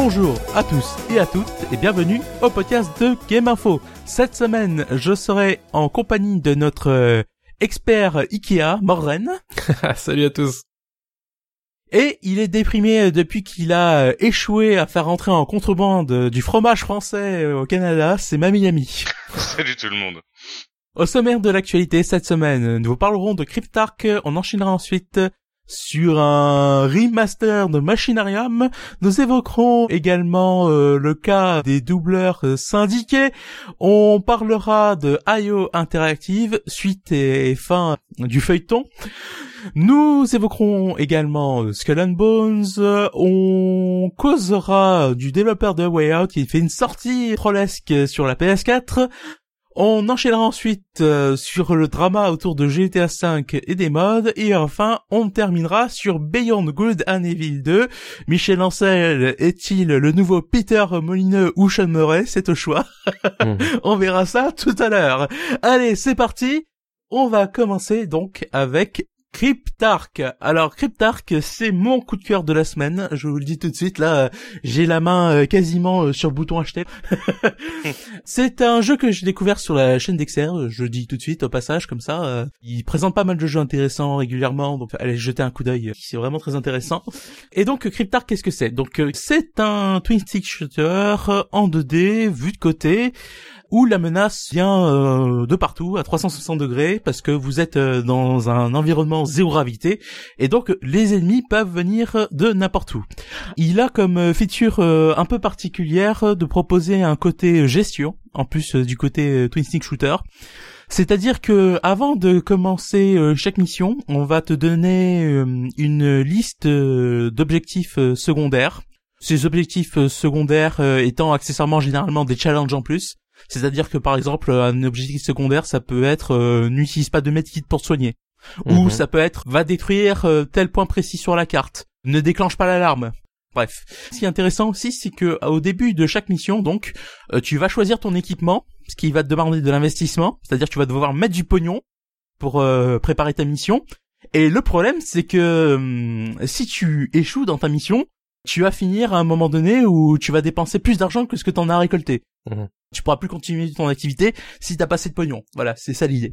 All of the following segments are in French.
Bonjour à tous et à toutes et bienvenue au podcast de Game Info. Cette semaine, je serai en compagnie de notre expert Ikea, Morren. Salut à tous. Et il est déprimé depuis qu'il a échoué à faire entrer en contrebande du fromage français au Canada, c'est Mamie Ami. Salut tout le monde. Au sommaire de l'actualité cette semaine, nous vous parlerons de Cryptark, on enchaînera ensuite sur un remaster de Machinarium. Nous évoquerons également le cas des doubleurs syndiqués. On parlera de IO Interactive, suite et fin du feuilleton. Nous évoquerons également Skull and Bones. On causera du développeur de Way Out qui fait une sortie trollesque sur la PS4. On enchaînera ensuite sur le drama autour de GTA V et des mods, et enfin on terminera sur Beyond Good and Evil 2. Michel Ancel est-il le nouveau Peter Molineux ou Sean Murray? C'est au choix. On verra ça tout à l'heure. Allez, c'est parti. On va commencer donc avec Cryptark. Alors Cryptark, c'est mon coup de cœur de la semaine, je vous le dis tout de suite, là j'ai la main quasiment sur le bouton acheter. C'est un jeu que j'ai découvert sur la chaîne d'Exer, je le dis tout de suite au passage comme ça. Il présente pas mal de jeux intéressants régulièrement, donc allez jeter un coup d'œil, c'est vraiment très intéressant. Et donc Cryptark, qu'est-ce que c'est? Donc c'est un twin stick shooter en 2D, vu de côté, où la menace vient de partout, à 360 degrés, parce que vous êtes dans un environnement zéro gravité, et donc les ennemis peuvent venir de n'importe où. Il a comme feature un peu particulière de proposer un côté gestion, en plus du côté twin stick shooter. C'est-à-dire que avant de commencer chaque mission, on va te donner une liste d'objectifs secondaires. Ces objectifs secondaires étant accessoirement généralement des challenges en plus. C'est-à-dire que par exemple un objectif secondaire ça peut être n'utilise pas de medkit pour te soigner, ou ça peut être va détruire tel point précis sur la carte, ne déclenche pas l'alarme. Bref, ce qui est intéressant aussi c'est que au début de chaque mission donc tu vas choisir ton équipement, ce qui va te demander de l'investissement, c'est-à-dire que tu vas devoir mettre du pognon pour préparer ta mission. Et le problème c'est que si tu échoues dans ta mission, tu vas finir à un moment donné où tu vas dépenser plus d'argent que ce que t'en as récolté. Tu pourras plus continuer ton activité si t'as pas assez de pognon. Voilà, c'est ça l'idée.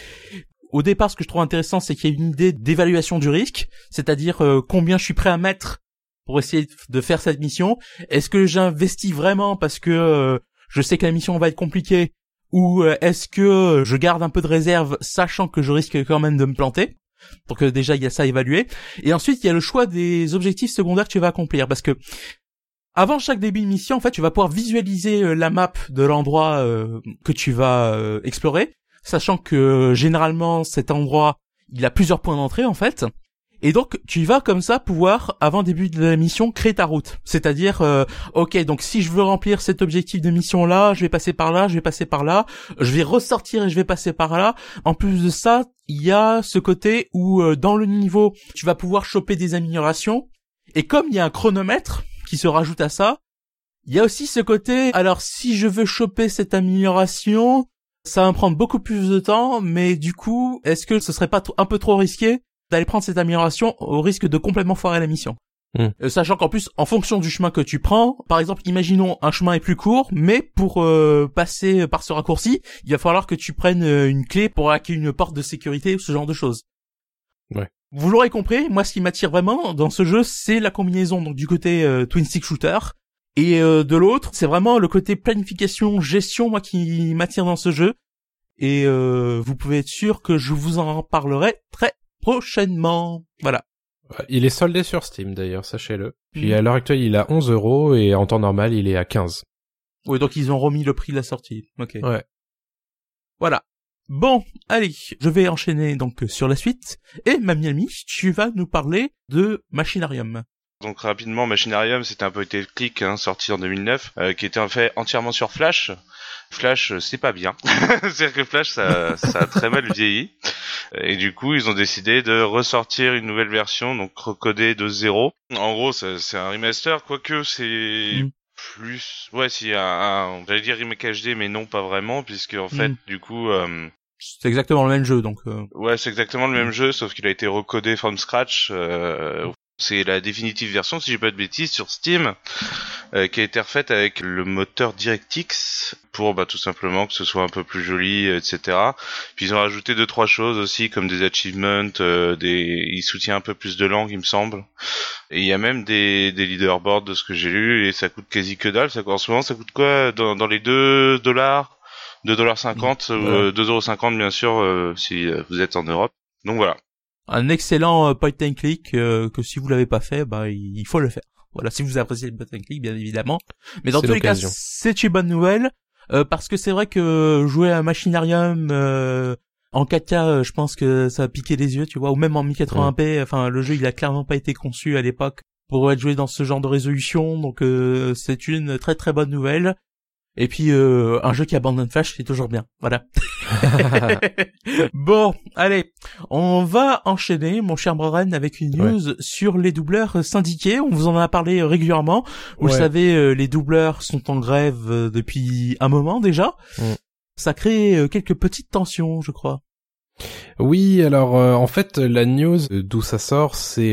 Au départ, ce que je trouve intéressant, c'est qu'il y a une idée d'évaluation du risque, c'est-à-dire combien je suis prêt à mettre pour essayer de faire cette mission. Est-ce que j'investis vraiment parce que je sais que la mission va être compliquée, ou est-ce que je garde un peu de réserve sachant que je risque quand même de me planter? Donc déjà il y a ça à évaluer, et ensuite il y a le choix des objectifs secondaires que tu vas accomplir, parce que avant chaque début de mission en fait tu vas pouvoir visualiser la map de l'endroit que tu vas explorer, sachant que généralement cet endroit il a plusieurs points d'entrée en fait, et donc tu vas comme ça pouvoir avant le début de la mission créer ta route, c'est-à-dire ok donc si je veux remplir cet objectif de mission là, je vais passer par là, je vais passer par là, je vais ressortir et je vais passer par là. En plus de ça, il y a ce côté où dans le niveau tu vas pouvoir choper des améliorations, et comme il y a un chronomètre qui se rajoute à ça, il y a aussi ce côté, alors si je veux choper cette amélioration, ça va me prendre beaucoup plus de temps, mais du coup, est-ce que ce serait pas un peu trop risqué d'aller prendre cette amélioration au risque de complètement foirer la mission? Sachant qu'en plus, en fonction du chemin que tu prends, par exemple, imaginons un chemin est plus court, mais pour passer par ce raccourci, il va falloir que tu prennes une clé pour hacker une porte de sécurité ou ce genre de choses. Ouais. Vous l'aurez compris, moi ce qui m'attire vraiment dans ce jeu, c'est la combinaison donc du côté twin stick shooter, et de l'autre, c'est vraiment le côté planification, gestion, moi qui m'attire dans ce jeu. Et vous pouvez être sûr que je vous en parlerai très prochainement. Voilà. Il est soldé sur Steam d'ailleurs, sachez-le. Puis à l'heure actuelle, il est à 11€ et en temps normal, il est à 15. Oui, donc ils ont remis le prix de la sortie. Ok. Ouais. Voilà. Bon, allez, je vais enchaîner donc sur la suite. Et Mamie Ami, tu vas nous parler de Machinarium. Donc rapidement, Machinarium, c'était un point and click sorti en 2009, qui était en fait entièrement sur Flash. Flash, c'est pas bien. C'est-à-dire que Flash, ça a très mal vieilli. Et du coup, ils ont décidé de ressortir une nouvelle version, donc recodée de 0. En gros, c'est un remaster, quoique c'est plus... Ouais, s'il y a j'allais dire remake HD, mais non, pas vraiment, puisque en fait, du coup... C'est exactement le même jeu, donc... Ouais, c'est exactement le même jeu, sauf qu'il a été recodé from scratch. C'est la définitive version, si j'ai pas de bêtises, sur Steam, qui a été refaite avec le moteur DirectX pour tout simplement que ce soit un peu plus joli, etc. Puis ils ont rajouté 2-3 choses aussi, comme des achievements, il soutient un peu plus de langues, il me semble. Et il y a même des leaderboards de ce que j'ai lu, et ça coûte quasi que dalle. En ce moment, ça coûte quoi dans les $2, $2,50, Ouais. 2,50€ bien sûr, si vous êtes en Europe. Donc voilà. Un excellent point and click que si vous l'avez pas fait, il faut le faire. Voilà, si vous appréciez le point and click, bien évidemment. Mais dans C'est tous les cas, l'occasion. c'est une bonne nouvelle parce que c'est vrai que jouer à Machinarium en 4K, je pense que ça va piquer les yeux, tu vois, ou même en 1080p. Enfin, le jeu, il a clairement pas été conçu à l'époque pour être joué dans ce genre de résolution, donc c'est une très très bonne nouvelle. Et puis un jeu qui abandonne Flash, c'est toujours bien. Voilà. Bon, allez, on va enchaîner, mon cher Broren, avec une news sur les doubleurs syndiqués. On vous en a parlé régulièrement. Vous le savez, les doubleurs sont en grève depuis un moment déjà. Ça crée quelques petites tensions, je crois. Oui, alors en fait la news d'où ça sort, c'est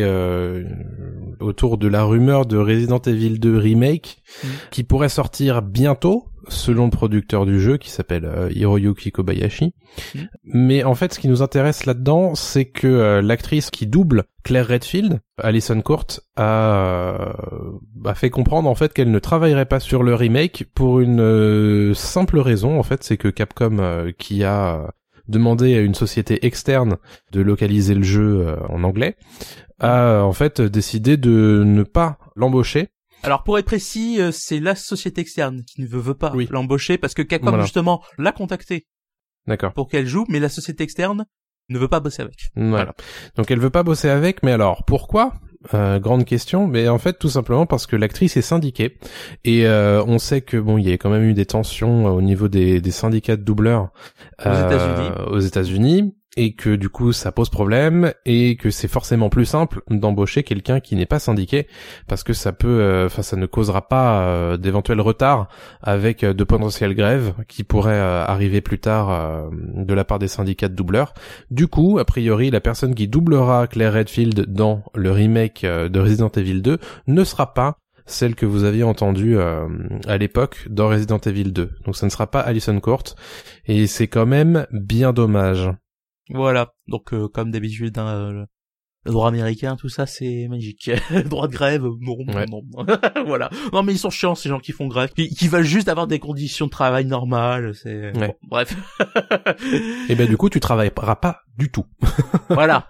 autour de la rumeur de Resident Evil 2 Remake qui pourrait sortir bientôt, selon le producteur du jeu qui s'appelle Hiroyuki Kobayashi. Mais en fait ce qui nous intéresse là-dedans, c'est que l'actrice qui double Claire Redfield, Alison Court, a fait comprendre en fait qu'elle ne travaillerait pas sur le remake pour une simple raison, en fait, c'est que Capcom qui a demandé à une société externe de localiser le jeu en anglais, a en fait décidé de ne pas l'embaucher. Alors pour être précis, c'est la société externe qui ne veut pas l'embaucher parce que Capcom justement l'a contacté pour qu'elle joue, mais la société externe ne veut pas bosser avec. Voilà. Donc elle veut pas bosser avec, mais alors pourquoi ? Grande question, mais en fait tout simplement parce que l'actrice est syndiquée et on sait que il y a quand même eu des tensions au niveau des syndicats de doubleurs aux États-Unis et que du coup ça pose problème et que c'est forcément plus simple d'embaucher quelqu'un qui n'est pas syndiqué parce que ça peut ça ne causera pas d'éventuels retards avec de potentielles grèves qui pourraient arriver plus tard de la part des syndicats de doubleurs. Du coup, a priori, la personne qui doublera Claire Redfield dans le remake de Resident Evil 2 ne sera pas celle que vous aviez entendue à l'époque dans Resident Evil 2. Donc ça ne sera pas Alison Court et c'est quand même bien dommage. Voilà, donc comme d'habitude, le droit américain, tout ça, c'est magique. Droit de grève, non. Voilà. Non, mais ils sont chiants, ces gens qui font grève, qui veulent juste avoir des conditions de travail normales, c'est... Bon, bref. Et du coup, tu travailleras pas du tout. Voilà.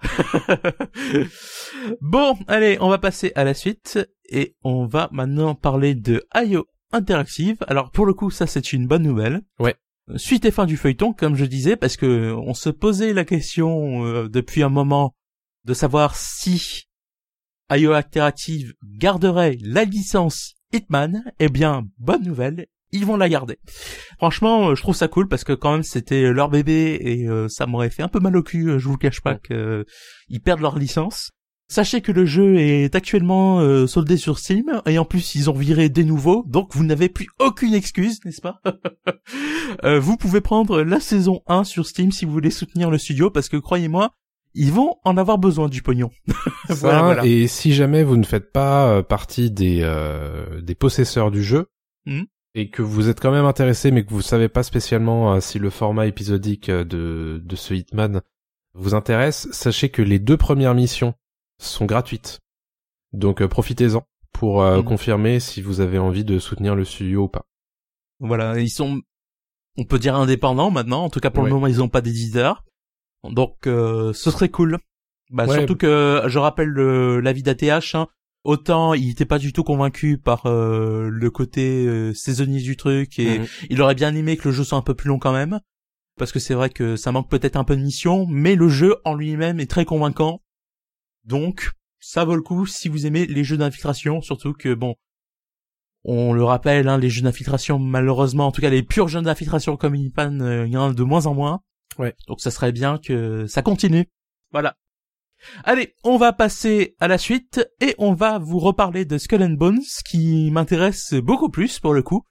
Bon, allez, on va passer à la suite, et on va maintenant parler de IO Interactive. Alors, pour le coup, ça, c'est une bonne nouvelle. Ouais. Suite et fin du feuilleton, comme je disais, parce que on se posait la question depuis un moment de savoir si IO Interactive garderait la licence Hitman. Eh bien, bonne nouvelle, ils vont la garder. Franchement, je trouve ça cool parce que quand même c'était leur bébé et ça m'aurait fait un peu mal au cul, je vous le cache pas, qu'ils perdent leur licence. Sachez que le jeu est actuellement soldé sur Steam et en plus ils ont viré des nouveaux, donc vous n'avez plus aucune excuse, n'est-ce pas? Vous pouvez prendre la saison 1 sur Steam si vous voulez soutenir le studio parce que croyez-moi, ils vont en avoir besoin du pognon. Voilà. Et si jamais vous ne faites pas partie des possesseurs du jeu et que vous êtes quand même intéressé mais que vous savez pas spécialement si le format épisodique de ce Hitman vous intéresse, sachez que les 2 premières missions sont gratuites. Donc profitez-en pour confirmer si vous avez envie de soutenir le studio ou pas. Voilà, ils sont, on peut dire indépendants maintenant, en tout cas pour le moment ils ont pas d'éditeur. Donc ce serait cool. Surtout que je rappelle l'avis d'ATH, autant il était pas du tout convaincu par le côté saisonnier du truc et il aurait bien aimé que le jeu soit un peu plus long quand même parce que c'est vrai que ça manque peut-être un peu de mission, mais le jeu en lui-même est très convaincant. Donc ça vaut le coup si vous aimez les jeux d'infiltration, surtout que on le rappelle, les jeux d'infiltration malheureusement, en tout cas les purs jeux d'infiltration comme Hitman, il y en a de moins en moins. Ouais. Donc ça serait bien que ça continue. Voilà. Allez, on va passer à la suite et on va vous reparler de Skull and Bones qui m'intéresse beaucoup plus pour le coup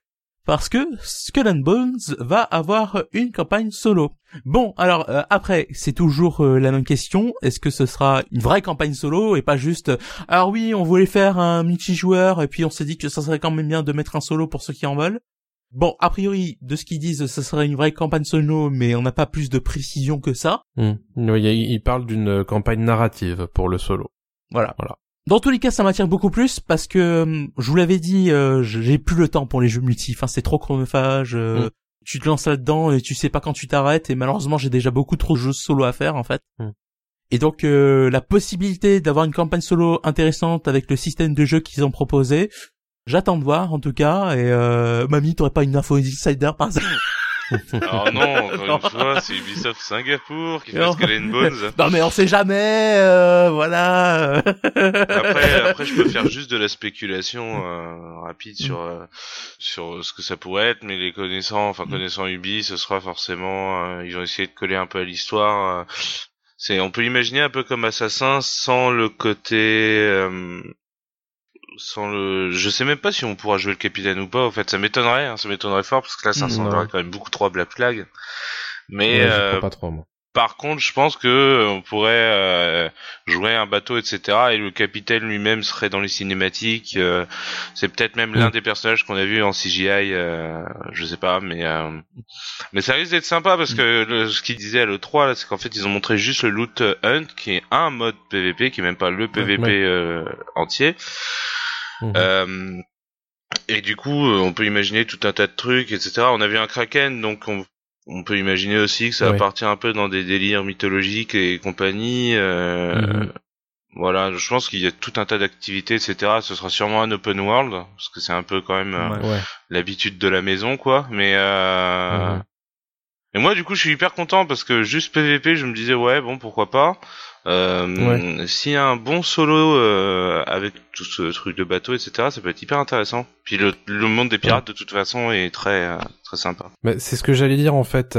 parce que Skull and Bones va avoir une campagne solo. Bon, alors après, c'est toujours la même question. Est-ce que ce sera une vraie campagne solo et pas juste alors oui, on voulait faire un multijoueur et puis on s'est dit que ça serait quand même bien de mettre un solo pour ceux qui en veulent. Bon, a priori, de ce qu'ils disent, ça serait une vraie campagne solo, mais on n'a pas plus de précision que ça. Oui, il parle d'une campagne narrative pour le solo. Voilà. Dans tous les cas, ça m'attire beaucoup plus parce que, je vous l'avais dit, j'ai plus le temps pour les jeux multi. Enfin, c'est trop chronophage. Tu te lances là-dedans et tu sais pas quand tu t'arrêtes. Et malheureusement, j'ai déjà beaucoup trop de jeux solo à faire, en fait. Et donc, la possibilité d'avoir une campagne solo intéressante avec le système de jeu qu'ils ont proposé, j'attends de voir, en tout cas. Et mamie, t'aurais pas une info insider par exemple? Alors non, encore une fois, c'est Ubisoft Singapour qui fait Skull and Bones. Non mais on sait jamais, voilà. Après, je peux faire juste de la spéculation rapide sur ce que ça pourrait être, mais connaissant Ubi, ce sera forcément, ils vont essayer de coller un peu à l'histoire. On peut l'imaginer un peu comme Assassin, sans le côté. Je sais même pas si on pourra jouer le capitaine ou pas. En fait, ça m'étonnerait fort parce que là, ça ressemblerait quand même beaucoup trop à Black Flag. Mais je pas trop, moi. Par contre, je pense que on pourrait jouer un bateau, etc. Et le capitaine lui-même serait dans les cinématiques. C'est peut-être même l'un des personnages qu'on a vu en CGI. Je sais pas, mais ça risque d'être sympa parce que ce qu'ils disaient à l'E3, là, c'est qu'en fait, ils ont montré juste le Loot Hunt, qui est un mode PVP, qui est même pas le PVP entier. Et du coup, on peut imaginer tout un tas de trucs, etc. On a vu un Kraken, donc on peut imaginer aussi que ça va partir un peu dans des délires mythologiques et compagnie. Voilà, je pense qu'il y a tout un tas d'activités, etc. Ce sera sûrement un open world, parce que c'est un peu quand même l'habitude de la maison, quoi. Mais et moi, du coup, je suis hyper content parce que juste PVP, je me disais bon, pourquoi pas. S'il y a un bon solo avec tout ce truc de bateau, etc., ça peut être hyper intéressant. Puis le monde des pirates de toute façon est très très sympa. Bah, c'est ce que j'allais dire en fait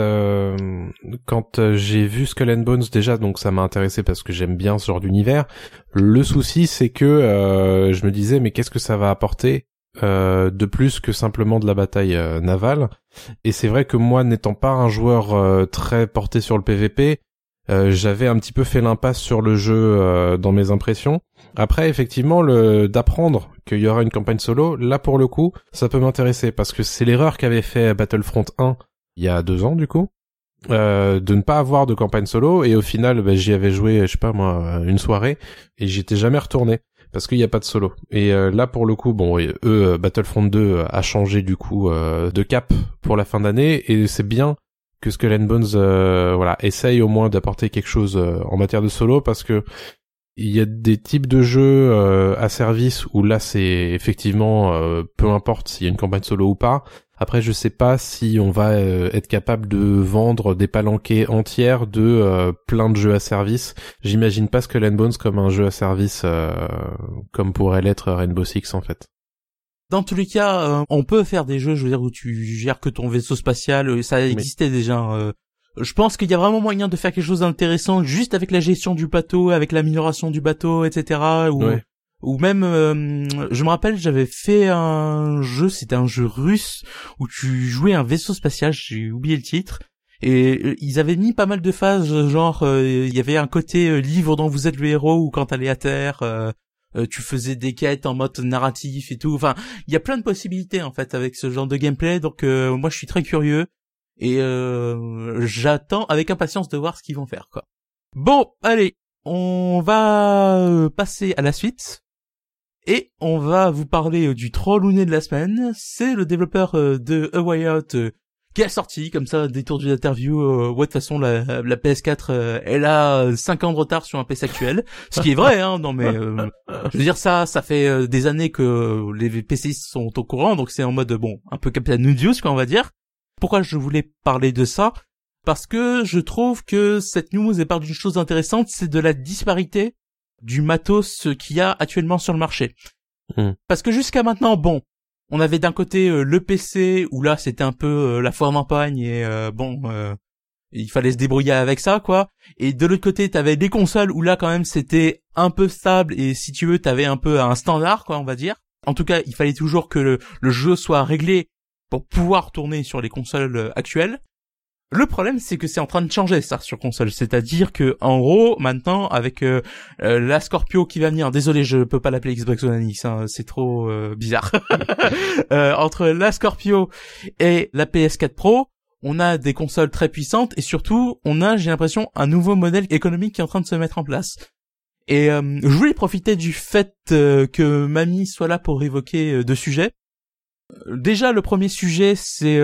quand j'ai vu Skull and Bones déjà, donc ça m'a intéressé parce que j'aime bien ce genre d'univers. Le souci c'est que je me disais mais qu'est-ce que ça va apporter de plus que simplement de la bataille navale. Et c'est vrai que moi n'étant pas un joueur très porté sur le PVP, j'avais un petit peu fait l'impasse sur le jeu dans mes impressions. Après, effectivement, d'apprendre qu'il y aura une campagne solo, là pour le coup, ça peut m'intéresser parce que c'est l'erreur qu'avait fait Battlefront 1 il y a 2 ans du coup, de ne pas avoir de campagne solo et au final, j'y avais joué, je sais pas moi, une soirée et j'y étais jamais retourné parce qu'il y a pas de solo. Et là pour le coup, Battlefront 2 a changé du coup de cap pour la fin d'année et c'est bien que Skull and Bones essaye au moins d'apporter quelque chose en matière de solo parce que il y a des types de jeux à service où là c'est effectivement peu importe s'il y a une campagne solo ou pas. Après je sais pas si on va être capable de vendre des palanquées entières de plein de jeux à service. J'imagine pas Skull and Bones comme un jeu à service comme pourrait l'être Rainbow Six en fait. Dans tous les cas, on peut faire des jeux, je veux dire, où tu gères que ton vaisseau spatial, ça existait déjà. Je pense qu'il y a vraiment moyen de faire quelque chose d'intéressant juste avec la gestion du bateau, avec l'amélioration du bateau, etc. Ou même, je me rappelle, j'avais fait un jeu, c'était un jeu russe, où tu jouais un vaisseau spatial, j'ai oublié le titre, et ils avaient mis pas mal de phases, genre, il y avait un côté livre dont vous êtes le héros, ou quand t'allais à terre... tu faisais des quêtes en mode narratif et tout. Enfin, il y a plein de possibilités en fait avec ce genre de gameplay. Donc moi, je suis très curieux et j'attends avec impatience de voir ce qu'ils vont faire, quoi. Bon, allez, on va passer à la suite et on va vous parler du troll ou nez de la semaine. C'est le développeur de A Way Out qui a sorti comme ça des tours d'interview. De toute façon la PS4 elle a 5 ans de retard sur un PC actuel, ce qui est vrai hein. Non mais je veux dire ça fait des années que les PC sont au courant, donc c'est en mode un peu Captain Nudius quoi on va dire. Pourquoi je voulais parler de ça? Parce que je trouve que cette news est part d'une chose intéressante, c'est de la disparité du matos qu'il y a actuellement sur le marché. Parce que jusqu'à maintenant on avait d'un côté le PC où là c'était un peu la foire d'empagne et il fallait se débrouiller avec ça quoi. Et de l'autre côté t'avais des consoles où là quand même c'était un peu stable et si tu veux t'avais un peu un standard quoi on va dire. En tout cas il fallait toujours que le jeu soit réglé pour pouvoir tourner sur les consoles actuelles. Le problème, c'est que c'est en train de changer ça sur console, c'est-à-dire que en gros maintenant avec la Scorpio qui va venir, désolé je peux pas l'appeler Xbox One X, hein, c'est trop bizarre. Entre la Scorpio et la PS4 Pro, on a des consoles très puissantes et surtout on a, j'ai l'impression, un nouveau modèle économique qui est en train de se mettre en place. Et je voulais profiter du fait que Mamie soit là pour évoquer deux sujets. Déjà le premier sujet c'est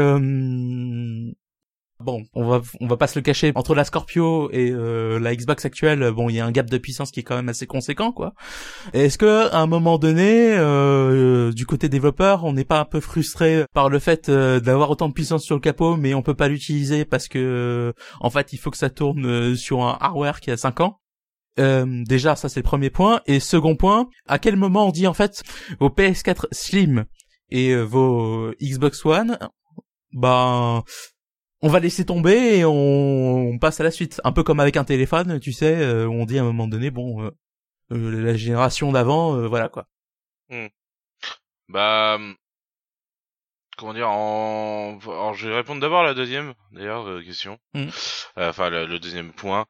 bon, on va pas se le cacher, entre la Scorpio et la Xbox actuelle, bon, il y a un gap de puissance qui est quand même assez conséquent, quoi. Est-ce que à un moment donné, du côté développeur, on n'est pas un peu frustré par le fait d'avoir autant de puissance sur le capot, mais on peut pas l'utiliser parce que en fait, il faut que ça tourne sur un hardware qui a 5 ans. Déjà, ça c'est le premier point. Et second point, à quel moment on dit en fait vos PS4 Slim et vos Xbox One, ben on va laisser tomber et on passe à la suite. Un peu comme avec un téléphone, tu sais, on dit à un moment donné, bon, la génération d'avant, voilà quoi. Bah, comment dire, alors je vais répondre d'abord à la deuxième, d'ailleurs, question. Enfin, le deuxième point.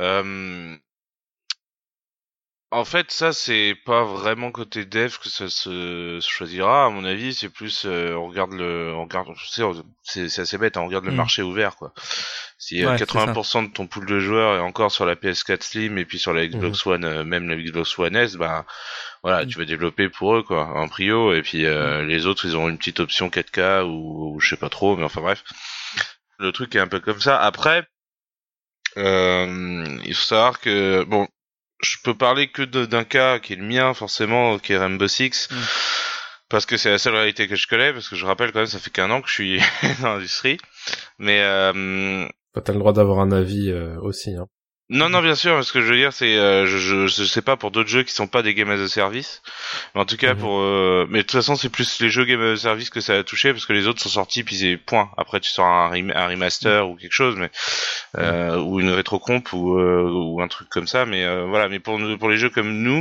En fait, ça, c'est pas vraiment côté dev que ça se choisira. À mon avis, c'est plus, on regarde, c'est assez bête, hein, on regarde le marché ouvert, quoi. Si 80% de ton pool de joueurs est encore sur la PS4 Slim et puis sur la Xbox One, même la Xbox One S, bah, voilà, tu vas développer pour eux, quoi, en prio, et puis, les autres, ils auront une petite option 4K ou je sais pas trop, mais enfin bref. Le truc est un peu comme ça. Après, il faut savoir que, bon, je peux parler que d'un cas qui est le mien, forcément, qui est Rainbow Six, parce que c'est la seule réalité que je connais, parce que je rappelle quand même, ça fait qu'1 an que je suis dans l'industrie, mais t'as le droit d'avoir un avis aussi, hein. Non, bien sûr, ce que je veux dire, c'est, je sais pas pour d'autres jeux qui sont pas des games as a service, mais en tout cas pour, mais de toute façon, c'est plus les jeux game as a service que ça a touché, parce que les autres sont sortis, puis c'est point. Après, tu sors un remaster ou quelque chose, mais, ou une rétrocomp ou un truc comme ça, mais voilà. Mais pour les jeux comme nous,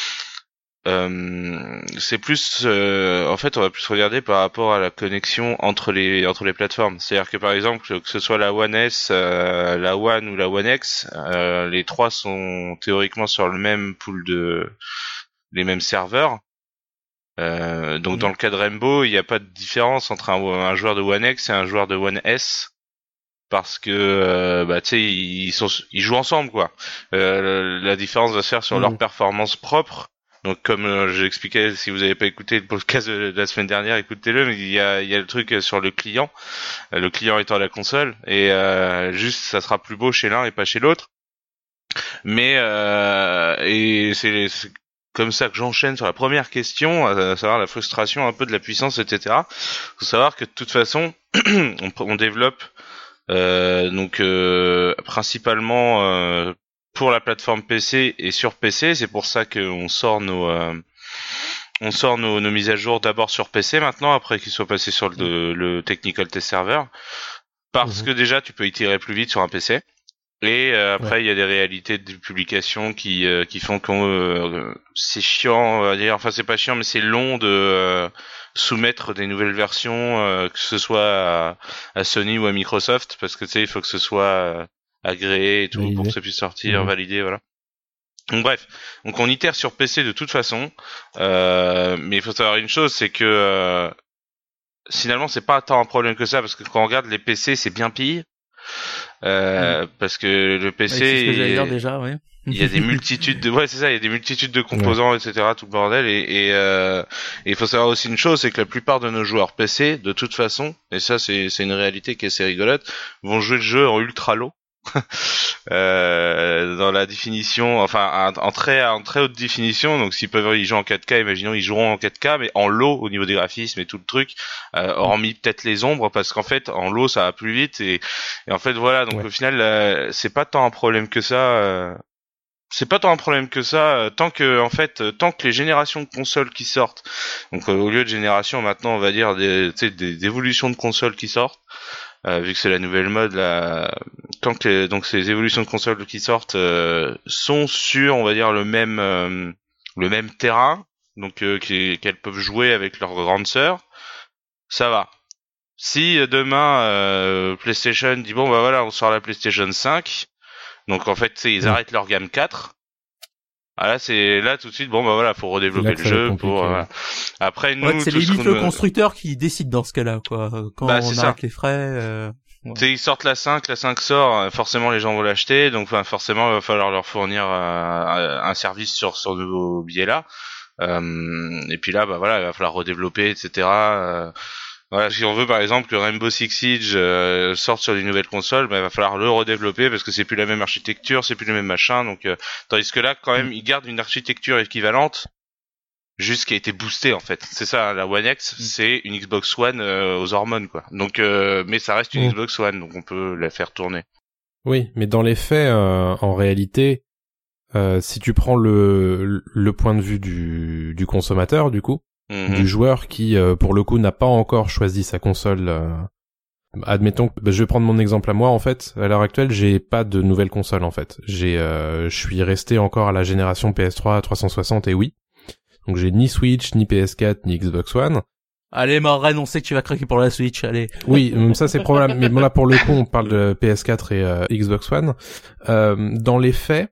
c'est plus, en fait, on va plus regarder par rapport à la connexion entre les plateformes. C'est-à-dire que par exemple, que ce soit la One S, la One ou la One X, les trois sont théoriquement sur le même pool les mêmes serveurs. Donc dans le cas de Rainbow, il n'y a pas de différence entre un joueur de One X et un joueur de One S. Parce que bah tu sais ils jouent ensemble, quoi. La différence va se faire sur leur performance propre. Donc comme j'ai expliqué, si vous n'avez pas écouté le podcast de la semaine dernière, écoutez-le, mais il y a le truc sur le client étant la console, et juste ça sera plus beau chez l'un et pas chez l'autre. Mais et c'est comme ça que j'enchaîne sur la première question, à savoir la frustration un peu de la puissance, etc. Faut savoir que de toute façon, on développe donc principalement pour la plateforme PC et sur PC. C'est pour ça qu'on sort nos mises à jour d'abord sur PC maintenant, après qu'ils soient passés sur le Technical Test Server, parce que déjà tu peux itérer plus vite sur un PC. Et après il y a des réalités de publication qui font que c'est chiant, on va dire. Enfin, c'est pas chiant, mais c'est long de soumettre des nouvelles versions, que ce soit à Sony ou à Microsoft, parce que tu sais, il faut que ce soit agréé et tout, validé, pour que ça puisse sortir, validé, voilà. Donc bref, donc on itère sur PC de toute façon, mais il faut savoir une chose, c'est que finalement c'est pas tant un problème que ça, parce que quand on regarde les PC, c'est bien pire, parce que le PC, c'est ce que j'allais dire déjà, ouais. Il y a des multitudes de, c'est ça, il y a des multitudes de composants, etc., tout le bordel, et il faut savoir aussi une chose, c'est que la plupart de nos joueurs PC, de toute façon, et ça c'est une réalité qui est assez rigolote, vont jouer le jeu en ultra low. Dans la définition, enfin en très haute définition, donc s'ils peuvent y jouer en 4K, imaginons ils joueront en 4K, mais en low au niveau des graphismes et tout le truc, hormis peut-être les ombres, parce qu'en fait en low ça va plus vite, et en fait voilà, donc au final c'est pas tant un problème que ça. C'est pas tant un problème que ça, tant que les générations de consoles qui sortent, donc au lieu de génération maintenant on va dire des évolutions de consoles qui sortent, vu que c'est la nouvelle mode là, tant que donc ces évolutions de consoles qui sortent sont sur, on va dire, le même terrain, donc qu'elles peuvent jouer avec leurs grandes sœurs, ça va. Si demain PlayStation dit bon bah voilà on sort la PlayStation 5, donc en fait ils arrêtent leur gamme 4. Ah là c'est là tout de suite bon bah voilà faut redévelopper le jeu pour après nous c'est limite le constructeur qui décide dans ce cas-là quoi quand on arrête les frais ils sortent la 5 sort forcément les gens vont l'acheter donc forcément il va falloir leur fournir un service sur ce nouveau billet là et puis là bah voilà il va falloir redévelopper etc. Voilà, si on veut par exemple que Rainbow Six Siege sorte sur une nouvelle console, bah, il va falloir le redévelopper parce que c'est plus la même architecture, c'est plus le même machin. Donc, tandis que là, quand même, ils gardent une architecture équivalente, juste qui a été boostée en fait. C'est ça, la One X, c'est une Xbox One aux hormones quoi. Donc, mais ça reste une Xbox One, donc on peut la faire tourner. Oui, mais dans les faits, en réalité, si tu prends le point de vue du consommateur, du coup. Du joueur qui, pour le coup, n'a pas encore choisi sa console. Admettons, je vais prendre mon exemple à moi. En fait, à l'heure actuelle, j'ai pas de nouvelle console. En fait, je suis resté encore à la génération PS3, 360 et Wii. Donc j'ai ni Switch, ni PS4, ni Xbox One. Allez, Morren, on sait que tu vas craquer pour la Switch. Allez. Oui, ça c'est probable. Mais bon là, pour le coup, on parle de PS4 et Xbox One. Dans les faits.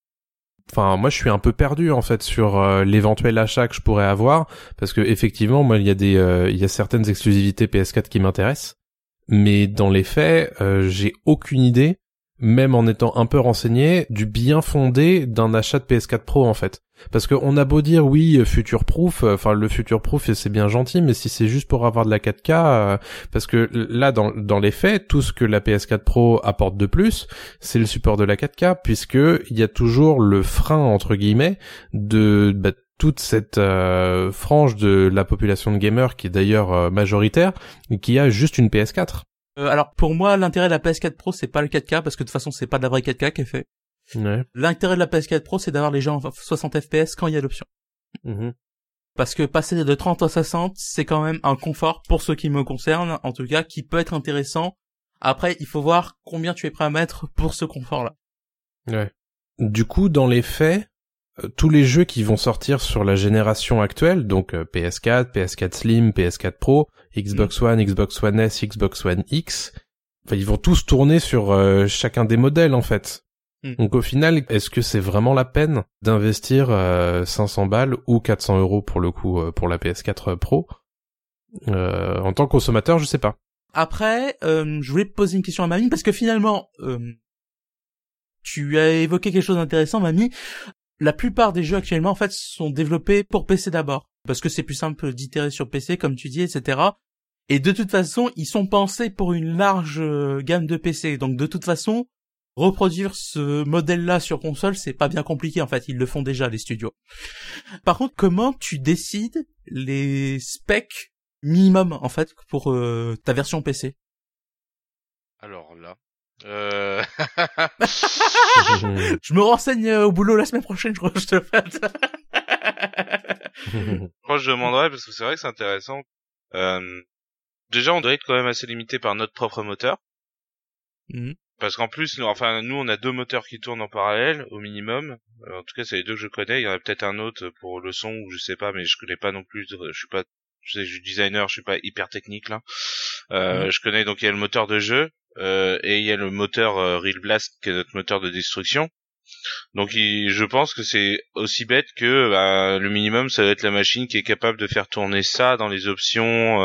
Enfin, moi, je suis un peu perdu en fait sur l'éventuel achat que je pourrais avoir, parce que effectivement, moi, il y a certaines exclusivités PS4 qui m'intéressent, mais dans les faits, j'ai aucune idée, même en étant un peu renseigné, du bien fondé d'un achat de PS4 Pro en fait. Parce que on a beau dire oui, future proof, enfin le future proof c'est bien gentil, mais si c'est juste pour avoir de la 4K, parce que là dans les faits, tout ce que la PS4 Pro apporte de plus, c'est le support de la 4K, puisque il y a toujours le frein entre guillemets de toute cette frange de la population de gamers qui est d'ailleurs majoritaire, et qui a juste une PS4. Alors pour moi, l'intérêt de la PS4 Pro c'est pas le 4K parce que de toute façon c'est pas de la vraie 4K qui est fait. Ouais. L'intérêt de la PS4 Pro, c'est d'avoir les jeux en 60 FPS quand il y a l'option. Parce que passer de 30 à 60, c'est quand même un confort pour ceux qui me concernent, en tout cas, qui peut être intéressant. Après, il faut voir combien tu es prêt à mettre pour ce confort-là. Ouais. Du coup, dans les faits, tous les jeux qui vont sortir sur la génération actuelle, donc PS4, PS4 Slim, PS4 Pro, Xbox One, Xbox One S, Xbox One X, enfin, ils vont tous tourner sur chacun des modèles, en fait. Donc au final, est-ce que c'est vraiment la peine d'investir 500 balles ou 400 € pour le coup pour la PS4 Pro en tant que consommateur, je sais pas. Après, je voulais te poser une question à Mamie parce que finalement, tu as évoqué quelque chose d'intéressant, Mamie. La plupart des jeux actuellement en fait sont développés pour PC d'abord parce que c'est plus simple d'itérer sur PC comme tu dis, etc. Et de toute façon, ils sont pensés pour une large gamme de PC. Donc de toute façon, reproduire ce modèle-là sur console, c'est pas bien compliqué, en fait. Ils le font déjà, les studios. Par contre, comment tu décides les specs minimum, en fait, pour ta version PC? Alors là... Je me renseigne au boulot la semaine prochaine, je te fais. Moi, je demanderais, parce que c'est vrai que c'est intéressant. Déjà, on doit être quand même assez limité par notre propre moteur. Parce qu'en plus, nous, on a 2 moteurs qui tournent en parallèle, au minimum. En tout cas, c'est les 2 que je connais. Il y en a peut-être un autre pour le son, ou je sais pas, mais je connais pas non plus. Je suis designer, je suis pas hyper technique, là. Je connais, donc, il y a le moteur de jeu, et il y a le moteur Real Blast, qui est notre moteur de destruction. Donc, je pense que c'est aussi bête que, le minimum, ça va être la machine qui est capable de faire tourner ça dans les options,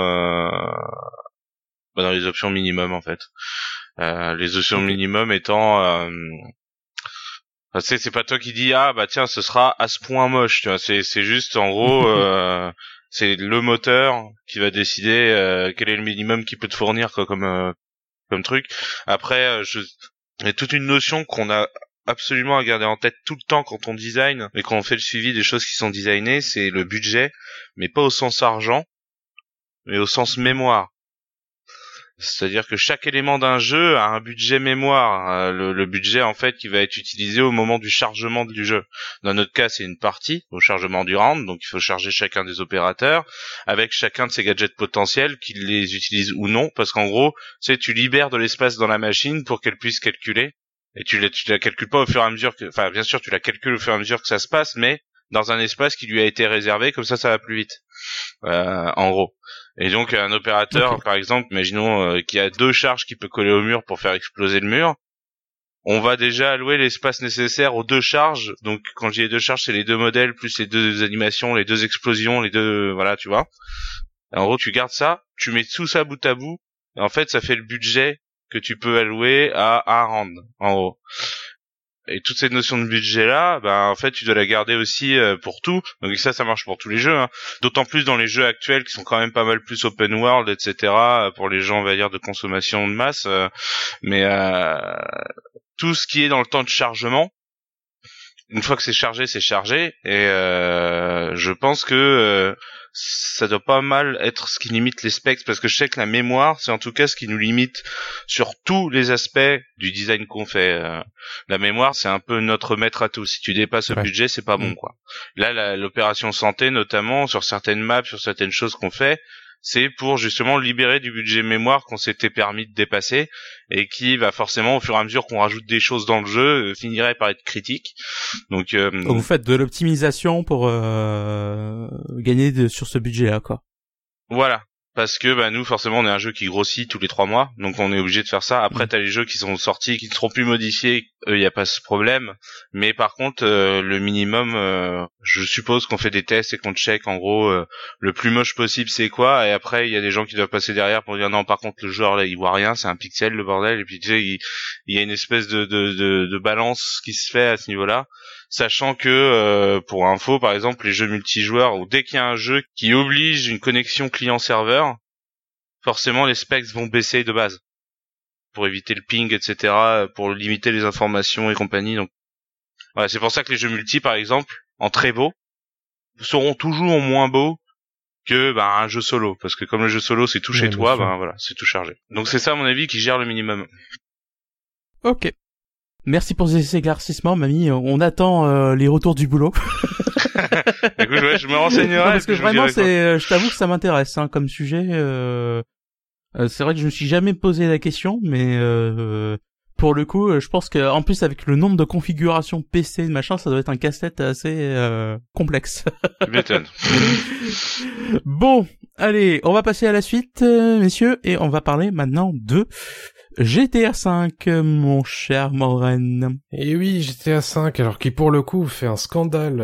dans les options minimum, en fait. Les options minimum étant tu sais, c'est pas toi qui dis tiens, ce sera à ce point moche, tu vois, c'est juste en gros c'est le moteur qui va décider quel est le minimum qu'il peut te fournir quoi, comme truc. Après il y a toute une notion qu'on a absolument à garder en tête tout le temps quand on design et quand on fait le suivi des choses qui sont designées, c'est le budget, mais pas au sens argent, mais au sens mémoire. C'est-à-dire que chaque élément d'un jeu a un budget mémoire, le budget en fait qui va être utilisé au moment du chargement du jeu. Dans notre cas, c'est une partie au chargement du round, donc il faut charger chacun des opérateurs avec chacun de ses gadgets potentiels, qu'ils les utilisent ou non, parce qu'en gros, tu libères de l'espace dans la machine pour qu'elle puisse calculer, et tu la calcules pas au fur et à mesure que, enfin bien sûr tu la calcules au fur et à mesure que ça se passe, mais dans un espace qui lui a été réservé, comme ça va plus vite. En gros. Et donc un opérateur, par exemple, imaginons qu'il y a 2 charges qui peut coller au mur pour faire exploser le mur. On va déjà allouer l'espace nécessaire aux 2 charges. Donc quand je dis les 2 charges, c'est les 2 modèles plus les 2 animations, les 2 explosions, les 2 voilà, tu vois. Et en gros, tu gardes ça, tu mets tout ça bout à bout. Et en fait, ça fait le budget que tu peux allouer à un round, en gros. Et toute cette notion de budget là, en fait tu dois la garder aussi pour tout. Donc ça marche pour tous les jeux, hein. D'autant plus dans les jeux actuels qui sont quand même pas mal plus open world, etc. Pour les gens, on va dire, de consommation de masse. Mais tout ce qui est dans le temps de chargement, une fois que c'est chargé, c'est chargé. Et je pense que ça doit pas mal être ce qui limite les specs, parce que je sais que la mémoire, c'est en tout cas ce qui nous limite sur tous les aspects du design qu'on fait. La mémoire, c'est un peu notre maître à tout. Si tu dépasses le budget, c'est pas bon, quoi. Là, l'opération santé, notamment, sur certaines maps, sur certaines choses qu'on fait, c'est pour justement libérer du budget mémoire qu'on s'était permis de dépasser, et qui va forcément, au fur et à mesure qu'on rajoute des choses dans le jeu, finirait par être critique. Donc vous faites de l'optimisation pour gagner sur ce budget-là, quoi. Voilà. Parce que nous forcément on est un jeu qui grossit tous les 3 mois, donc on est obligé de faire ça. Après t'as les jeux qui sont sortis, qui ne seront plus modifiés, il y a pas ce problème. Mais par contre le minimum, je suppose qu'on fait des tests et qu'on check en gros le plus moche possible c'est quoi, et après il y a des gens qui doivent passer derrière pour dire non, par contre le joueur là il voit rien, c'est un pixel le bordel. Et puis tu sais il y a une espèce de balance qui se fait à ce niveau-là. Sachant que, pour info, par exemple, les jeux multijoueurs, où dès qu'il y a un jeu qui oblige une connexion client-serveur, forcément les specs vont baisser de base. Pour éviter le ping, etc., pour limiter les informations et compagnie. Donc, voilà, c'est pour ça que les jeux multi, par exemple, en très beau, seront toujours moins beaux que un jeu solo. Parce que comme le jeu solo, c'est tout chez toi, voilà, c'est tout chargé. Donc c'est ça, à mon avis, qui gère le minimum. Ok. Merci pour ces éclaircissements, mamie. On attend les retours du boulot. Écoute, ouais, je me renseignerai. Non, parce que vraiment, je t'avoue que ça m'intéresse, hein, comme sujet. C'est vrai que je me suis jamais posé la question, mais pour le coup, je pense que en plus avec le nombre de configurations PC, machin, ça doit être un casse-tête assez complexe. Tu m'étonnes. Bon, allez, on va passer à la suite, messieurs, et on va parler maintenant de GTA 5, mon cher Morren. Et oui, GTA 5, alors qui pour le coup fait un scandale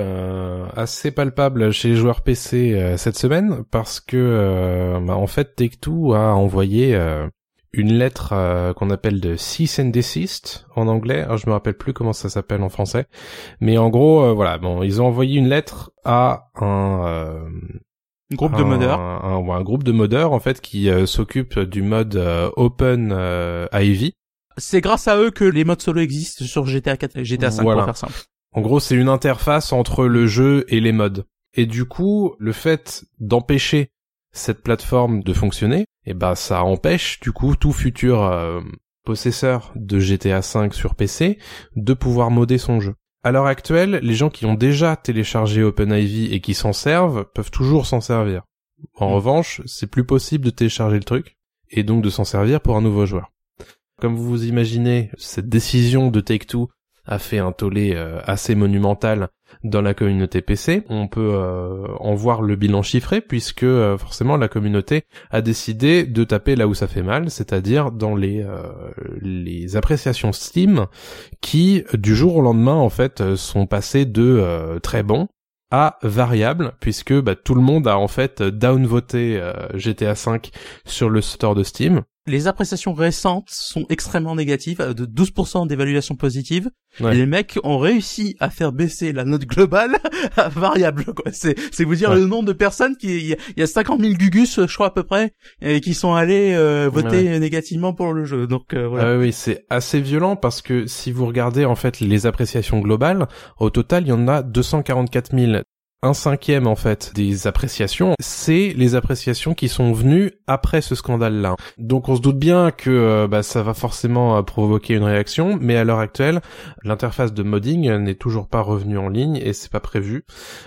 assez palpable chez les joueurs PC cette semaine, parce que en fait Take-Two a envoyé une lettre qu'on appelle de cease and desist en anglais. Alors, je me rappelle plus comment ça s'appelle en français, mais en gros voilà, bon, ils ont envoyé une lettre à un groupe de modeurs. Un groupe de modeurs, en fait, qui s'occupe du mode Open Ivy. C'est grâce à eux que les modes solo existent sur GTA 5, voilà. Pour faire simple. En gros, c'est une interface entre le jeu et les mods. Et du coup, le fait d'empêcher cette plateforme de fonctionner, ça empêche, du coup, tout futur possesseur de GTA 5 sur PC de pouvoir modder son jeu. À l'heure actuelle, les gens qui ont déjà téléchargé OpenIV et qui s'en servent peuvent toujours s'en servir. En revanche, c'est plus possible de télécharger le truc et donc de s'en servir pour un nouveau joueur. Comme vous vous imaginez, cette décision de Take-Two a fait un tollé assez monumental dans la communauté PC. On peut en voir le bilan chiffré puisque forcément la communauté a décidé de taper là où ça fait mal, c'est-à-dire dans les appréciations Steam qui du jour au lendemain en fait sont passées de très bons à variable, puisque tout le monde a en fait downvoté GTA 5 sur le store de Steam. Les appréciations récentes sont extrêmement négatives, de 12% d'évaluation positive. Ouais. Et les mecs ont réussi à faire baisser la note globale à variable, quoi. C'est vous dire le nombre de personnes il y a 50 000 gugus, je crois à peu près, qui sont allés voter négativement pour le jeu. Donc voilà. Oui, c'est assez violent parce que si vous regardez en fait les appréciations globales, au total, il y en a 244 000. Un cinquième, en fait, des appréciations, c'est les appréciations qui sont venues après ce scandale-là. Donc on se doute bien que ça va forcément provoquer une réaction, mais à l'heure actuelle, l'interface de modding n'est toujours pas revenue en ligne et c'est pas prévu.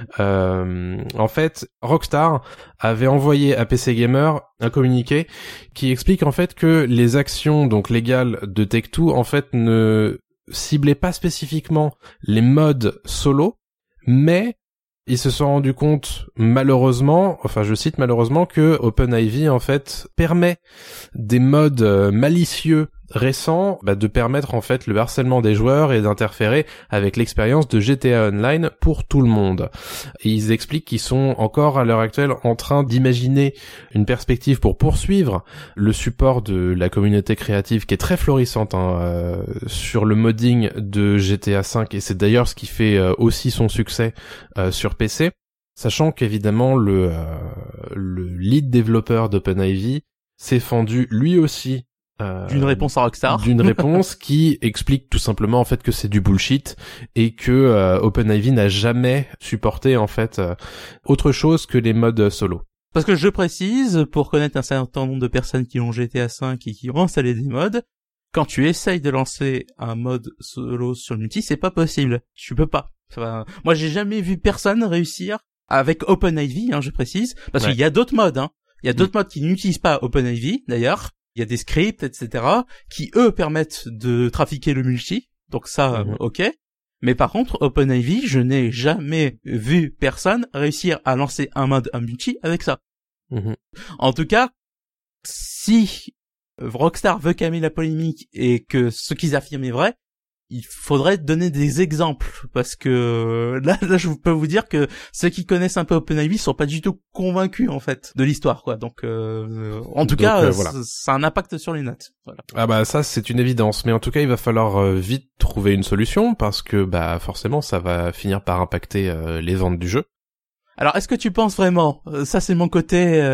En fait, Rockstar avait envoyé à PC Gamer un communiqué qui explique en fait que les actions donc légales de Take-Two en fait ne ciblaient pas spécifiquement les mods solo, mais Ils se sont rendus compte, malheureusement, enfin je cite malheureusement, que OpenIV en fait permet des modes malicieux récents de permettre en fait le harcèlement des joueurs et d'interférer avec l'expérience de GTA Online pour tout le monde. Et ils expliquent qu'ils sont encore à l'heure actuelle en train d'imaginer une perspective pour poursuivre le support de la communauté créative qui est très florissante sur le modding de GTA V, et c'est d'ailleurs ce qui fait aussi son succès sur PC, sachant qu'évidemment le lead développeur d'OpenIV s'est fendu lui aussi d'une réponse à Rockstar. D'une réponse qui explique tout simplement en fait que c'est du bullshit et que OpenIV n'a jamais supporté en fait autre chose que les modes solo. Parce que je précise, pour connaître un certain nombre de personnes qui ont GTA 5 et qui ont installé des mods, quand tu essayes de lancer un mode solo sur le multi, c'est pas possible. Tu peux pas. Enfin, moi j'ai jamais vu personne réussir avec OpenIV, je précise, parce qu'il y a d'autres modes, Il y a d'autres modes qui n'utilisent pas OpenIV, d'ailleurs. Il y a des scripts, etc., qui, eux, permettent de trafiquer le multi. Donc ça, ok. Mais par contre, OpenIV, je n'ai jamais vu personne réussir à lancer un multi avec ça. En tout cas, si Rockstar veut calmer la polémique et que ce qu'ils affirment est vrai, il faudrait donner des exemples, parce que là je peux vous dire que ceux qui connaissent un peu OpenIV sont pas du tout convaincus en fait de l'histoire, quoi. Donc en tout cas voilà. Ça a un impact sur les notes. Voilà. Ah bah ça c'est une évidence, mais en tout cas il va falloir vite trouver une solution, parce que forcément ça va finir par impacter les ventes du jeu. Alors est-ce que tu penses vraiment, ça c'est mon côté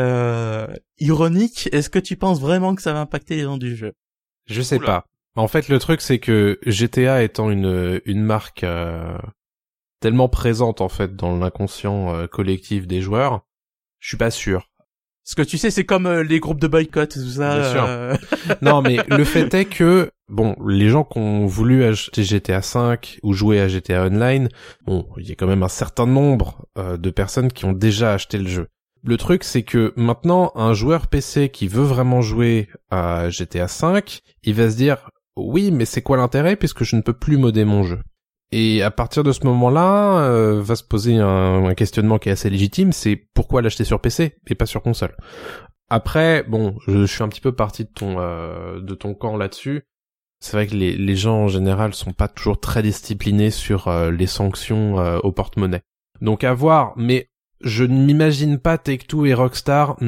ironique, est-ce que tu penses vraiment que ça va impacter les ventes du jeu? Je sais pas. En fait, le truc, c'est que GTA étant une marque tellement présente, en fait, dans l'inconscient collectif des joueurs, je suis pas sûr. Ce que tu sais, c'est comme les groupes de boycott, tout ça. Bien sûr. Non, mais le fait est que, les gens qui ont voulu acheter GTA 5 ou jouer à GTA Online, il y a quand même un certain nombre de personnes qui ont déjà acheté le jeu. Le truc, c'est que maintenant, un joueur PC qui veut vraiment jouer à GTA 5, il va se dire... Oui, mais c'est quoi l'intérêt, puisque je ne peux plus modder mon jeu? Et à partir de ce moment-là, va se poser un questionnement qui est assez légitime, c'est pourquoi l'acheter sur PC et pas sur console? Après, je suis un petit peu parti de ton camp là-dessus. C'est vrai que les gens en général sont pas toujours très disciplinés sur les sanctions au porte-monnaie. Donc à voir, mais je ne m'imagine pas Take-Two et Rockstar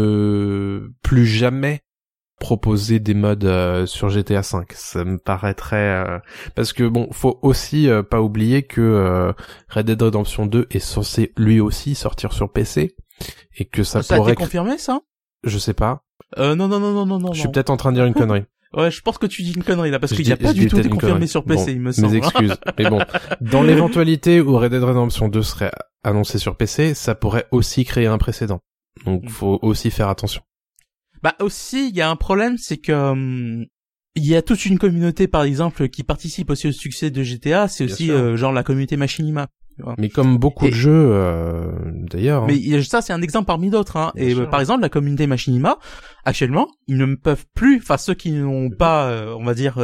ne plus jamais proposer des mods sur GTA V. Ça me paraîtrait parce que faut aussi pas oublier que Red Dead Redemption 2 est censé lui aussi sortir sur PC et que ça pourrait... Ça a été confirmé, ça? Je sais pas. Non. Je suis peut-être en train de dire une connerie. Ouais, je pense que tu dis une connerie là, parce qu'il n'y a pas du tout été confirmé sur PC, il me semble. Mes excuses. Mais dans l'éventualité où Red Dead Redemption 2 serait annoncé sur PC, ça pourrait aussi créer un précédent. Donc faut aussi faire attention. Aussi, il y a un problème, c'est que il y a toute une communauté, par exemple, qui participe aussi au succès de GTA. C'est aussi genre la communauté Machinima. Mais comme beaucoup de jeux, d'ailleurs. Mais ça, c'est un exemple parmi d'autres. Et par exemple, la communauté Machinima, actuellement, ils ne peuvent plus. Enfin, ceux qui n'ont pas, on va dire,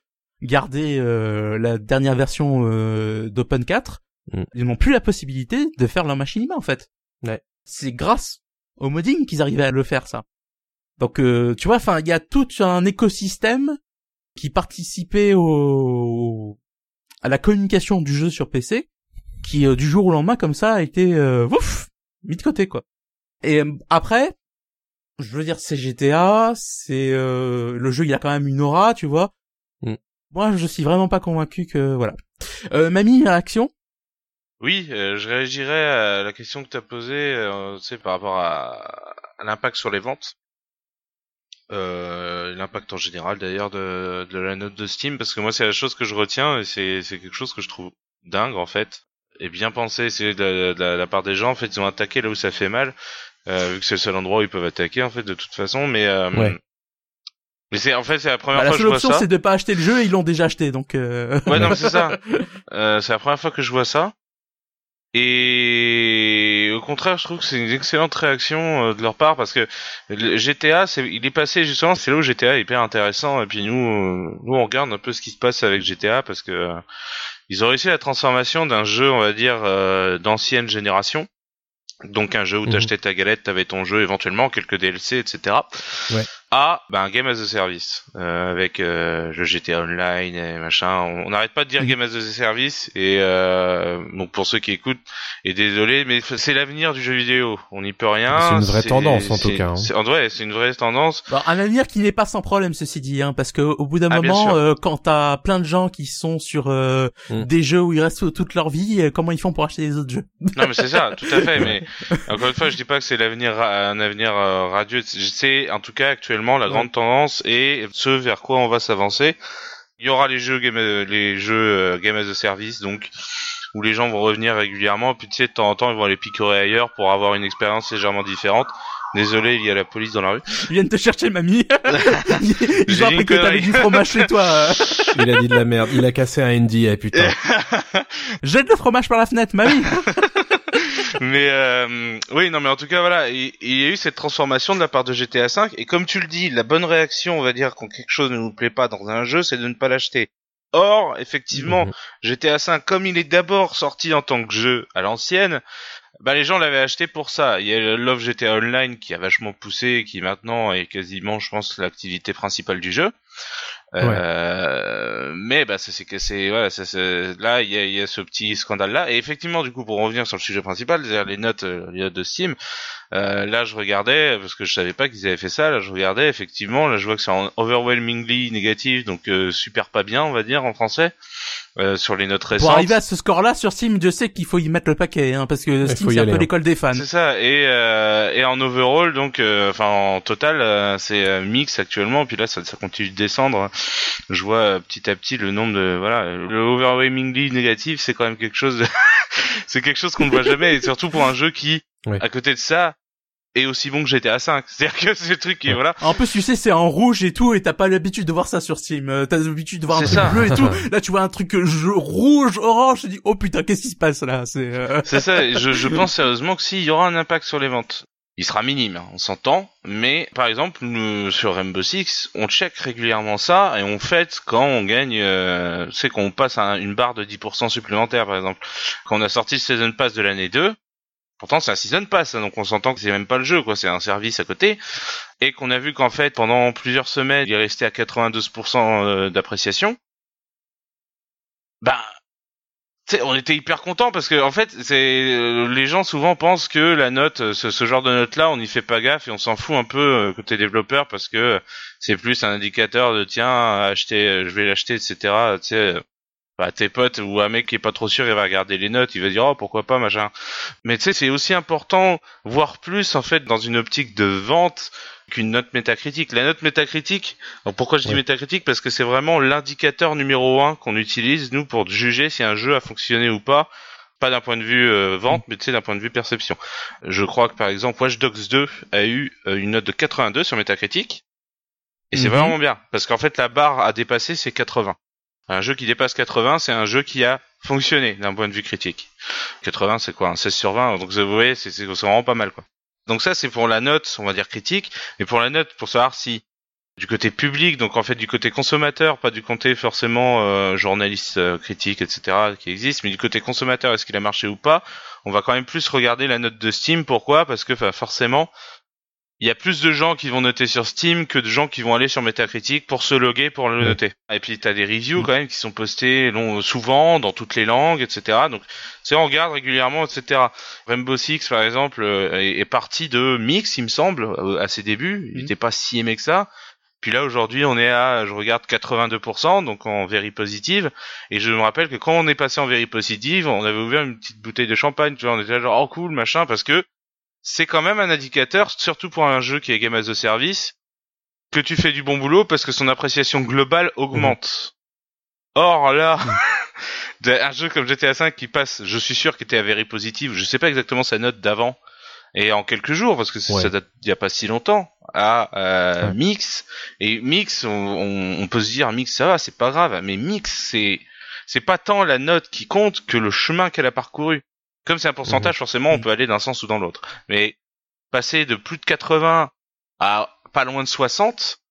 gardé la dernière version d'Open 4, ils n'ont plus la possibilité de faire leur Machinima, en fait. Ouais. C'est grâce au modding qu'ils arrivaient à le faire, ça. Donc tu vois, il y a tout un écosystème qui participait à la communication du jeu sur PC, qui du jour au lendemain comme ça a été mis de côté, quoi. Et après, je veux dire, c'est GTA, c'est le jeu, il a quand même une aura, tu vois. Moi, je suis vraiment pas convaincu que voilà. Mamie, réaction? Oui, je réagirais à la question que tu as posée, par rapport à l'impact sur les ventes. L'impact en général d'ailleurs de la note de Steam, parce que moi c'est la chose que je retiens, et c'est quelque chose que je trouve dingue en fait, et bien pensé, c'est de la part des gens. En fait, ils ont attaqué là où ça fait mal, vu que c'est le seul endroit où ils peuvent attaquer en fait de toute façon, mais mais c'est la première fois que je vois ça. La seule option, c'est de pas acheter le jeu, et ils l'ont déjà acheté, donc Ouais, non, mais c'est ça. C'est la première fois que je vois ça. Et au contraire, je trouve que c'est une excellente réaction de leur part, parce que le GTA, il est passé justement, c'est là où GTA est hyper intéressant. Et puis nous on regarde un peu ce qui se passe avec GTA, parce que Ils ont réussi la transformation d'un jeu, on va dire, d'ancienne génération. Donc un jeu où t'achetais ta galette, t'avais ton jeu éventuellement, quelques DLC, etc. Ouais. À un game as a service avec le GTA Online et machin. On n'arrête pas de dire game as a service et donc pour ceux qui écoutent, et désolé, mais c'est l'avenir du jeu vidéo. On n'y peut rien. C'est une vraie tendance en tout cas. Hein. Ouais, c'est une vraie tendance. Bon, un avenir qui n'est pas sans problème, ceci dit, hein, parce que au bout d'un moment, quand t'as plein de gens qui sont sur des jeux où ils restent toute leur vie, comment ils font pour acheter les autres jeux? Non, mais c'est ça, tout à fait. Mais encore une fois, je dis pas que c'est un avenir radieux. C'est en tout cas actuellement la grande tendance et ce vers quoi on va s'avancer. Il y aura les jeux game as a service, donc où les gens vont revenir régulièrement. Puis tu sais, de temps en temps, ils vont aller picorer ailleurs pour avoir une expérience légèrement différente. Désolé, il y a la police dans la rue. Ils viennent te chercher, mamie. Ils ont appris que t'avais du fromage chez toi. Il a dit de la merde. Il a cassé un NDA, putain. Jette le fromage par la fenêtre, mamie. Mais oui, non, mais en tout cas, voilà, il y a eu cette transformation de la part de GTA V, et comme tu le dis, la bonne réaction, on va dire, quand quelque chose ne nous plaît pas dans un jeu, c'est de ne pas l'acheter. Or, effectivement, GTA V, comme il est d'abord sorti en tant que jeu à l'ancienne, bah les gens l'avaient acheté pour ça. Il y a le Love GTA Online qui a vachement poussé, et qui maintenant est quasiment, je pense, l'activité principale du jeu. Mais bah là il y a ce petit scandale là, et effectivement du coup pour revenir sur le sujet principal, c'est-à-dire les notes de Steam, là je regardais parce que je savais pas qu'ils avaient fait ça, là je regardais effectivement, là je vois que c'est en overwhelmingly négatif, donc super pas bien on va dire en français. Sur les notes récentes. Pour arriver à ce score-là sur Steam, je sais qu'il faut y mettre le paquet, hein, parce que Steam c'est un peu l'école des fans. C'est ça. Et en overall, donc, en total, c'est mix actuellement. Puis là, ça continue de descendre. Je vois petit à petit le nombre de le overwhelmingly négatif, c'est quand même quelque chose. C'est quelque chose qu'on ne voit jamais, et surtout pour un jeu qui, à côté de ça, est aussi bon que GTA 5. C'est-à-dire que c'est le truc qui, voilà. En plus, tu sais, c'est en rouge et tout, et t'as pas l'habitude de voir ça sur Steam. T'as l'habitude de voir un truc bleu et tout. Là, tu vois un truc rouge, orange, tu dis, oh putain, qu'est-ce qui se passe là? C'est ça, je pense sérieusement que s'il y aura un impact sur les ventes, il sera minime, hein, on s'entend, mais par exemple, sur Rainbow Six, on check régulièrement ça, et on fête quand on gagne, c'est qu'on passe une barre de 10% supplémentaire, par exemple. Quand on a sorti le Season Pass de l'année 2, pourtant c'est un Season Pass, hein, donc on s'entend que c'est même pas le jeu, quoi, c'est un service à côté, et qu'on a vu qu'en fait, pendant plusieurs semaines, il est resté à 92% d'appréciation. On était hyper contents parce que en fait, les gens souvent pensent que la note, ce genre de note là, on n'y fait pas gaffe et on s'en fout un peu côté développeur parce que c'est plus un indicateur de tiens, je vais l'acheter, etc. Tu sais, tes potes ou un mec qui est pas trop sûr, il va regarder les notes, il va dire oh pourquoi pas machin. Mais tu sais, c'est aussi important, voire plus en fait, dans une optique de vente qu'une note métacritique. La note métacritique, alors pourquoi je dis métacritique? Parce que c'est vraiment l'indicateur numéro 1 qu'on utilise, nous, pour juger si un jeu a fonctionné ou pas d'un point de vue vente, mais tu sais, d'un point de vue perception. Je crois que, par exemple, Watch Dogs 2 a eu une note de 82 sur Metacritic, et c'est vraiment bien, parce qu'en fait, la barre à dépasser, c'est 80. Un jeu qui dépasse 80, c'est un jeu qui a fonctionné d'un point de vue critique. 80, c'est quoi, un 16 sur 20, donc vous voyez, c'est vraiment pas mal, quoi. Donc ça, c'est pour la note, on va dire critique, mais pour la note, pour savoir si du côté public, donc en fait du côté consommateur, pas du côté forcément journaliste, critique, etc. qui existe, mais du côté consommateur, est-ce qu'il a marché ou pas, on va quand même plus regarder la note de Steam. Pourquoi? Parce que forcément, il y a plus de gens qui vont noter sur Steam que de gens qui vont aller sur Metacritic pour se loguer pour le noter. Et puis t'as des reviews quand même qui sont postés souvent dans toutes les langues, etc. Donc on regarde régulièrement, etc. Rainbow Six par exemple est parti de Mix, il me semble, à ses débuts. Il n'était pas si aimé que ça. Puis là aujourd'hui on est je regarde 82%, donc en very positive. Et je me rappelle que quand on est passé en very positive, on avait ouvert une petite bouteille de champagne, tu vois, on était là genre oh cool machin, parce que c'est quand même un indicateur, surtout pour un jeu qui est game as a service, que tu fais du bon boulot parce que son appréciation globale augmente. Or là, un jeu comme GTA V qui passe, je suis sûr qu'il était à very positive, je sais pas exactement sa note d'avant, et en quelques jours, parce que ça date d'il y a pas si longtemps, à Mix. Et Mix, on peut se dire Mix ça va, c'est pas grave, mais Mix c'est pas tant la note qui compte que le chemin qu'elle a parcouru. Comme c'est un pourcentage, forcément, on peut aller d'un sens ou dans l'autre. Mais passer de plus de 80 à pas loin de 60,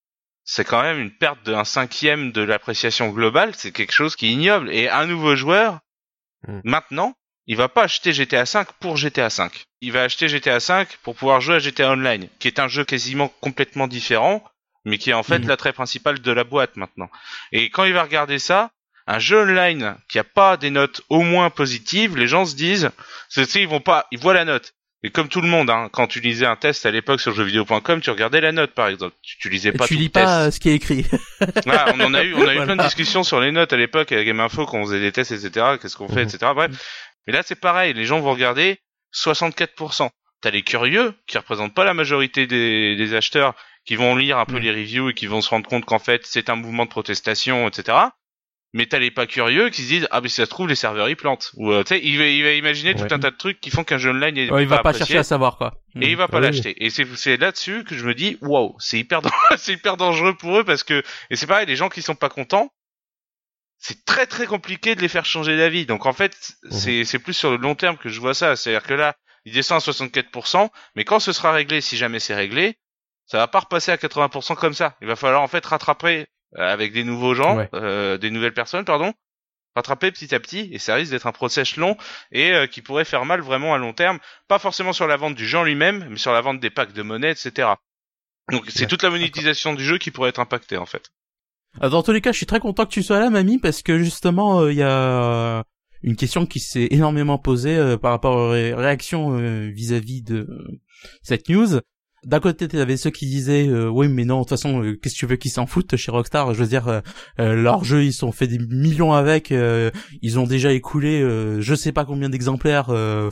c'est quand même une perte d'un 1/5 de l'appréciation globale, c'est quelque chose qui est ignoble. Et un nouveau joueur, maintenant, il va pas acheter GTA V pour GTA V. Il va acheter GTA V pour pouvoir jouer à GTA Online, qui est un jeu quasiment complètement différent, mais qui est en fait l'attrait principal de la boîte maintenant. Et quand il va regarder ça, un jeu online qui a pas des notes au moins positives, les gens se disent, ils voient la note. Et comme tout le monde, hein, quand tu lisais un test à l'époque sur jeuxvideo.com, tu regardais la note, par exemple. Tu lisais pas tout le test. Tu lis pas ce qui est écrit. On a eu plein de discussions sur les notes à l'époque avec Game Info quand on faisait des tests, etc. Qu'est-ce qu'on fait, etc. Bref. Mais là, c'est pareil. Les gens vont regarder 64%. T'as les curieux, qui représentent pas la majorité des acheteurs, qui vont lire un peu les reviews et qui vont se rendre compte qu'en fait, c'est un mouvement de protestation, etc. Mais t'as les pas curieux qui se disent mais si ça se trouve les serveurs ils plantent ou tu sais il va imaginer tout un tas de trucs qui font qu'un jeu online il va pas chercher à savoir quoi et il va pas l'acheter et c'est là-dessus que je me dis waouh c'est hyper dangereux pour eux parce que et c'est pareil les gens qui sont pas contents c'est très très compliqué de les faire changer d'avis donc en fait c'est plus sur le long terme que je vois ça c'est-à-dire que là il descend à 64% mais quand ce sera réglé si jamais c'est réglé ça va pas repasser à 80% comme ça il va falloir en fait rattraper avec des nouveaux gens, des nouvelles personnes, rattraper petit à petit, et ça risque d'être un process long et qui pourrait faire mal vraiment à long terme, pas forcément sur la vente du jeu en lui-même, mais sur la vente des packs de monnaie, etc. Donc c'est toute la monétisation du jeu qui pourrait être impactée en fait. Dans tous les cas, je suis très content que tu sois là, Mamie, parce que justement, il y a une question qui s'est énormément posée par rapport aux réactions vis-à-vis de cette news. D'un côté, t'avais ceux qui disaient oui, mais non, de toute façon, qu'est-ce que tu veux qu'ils s'en foutent chez Rockstar? Je veux dire, leur jeu, ils ont fait des millions avec, ils ont déjà écoulé, je sais pas combien d'exemplaires.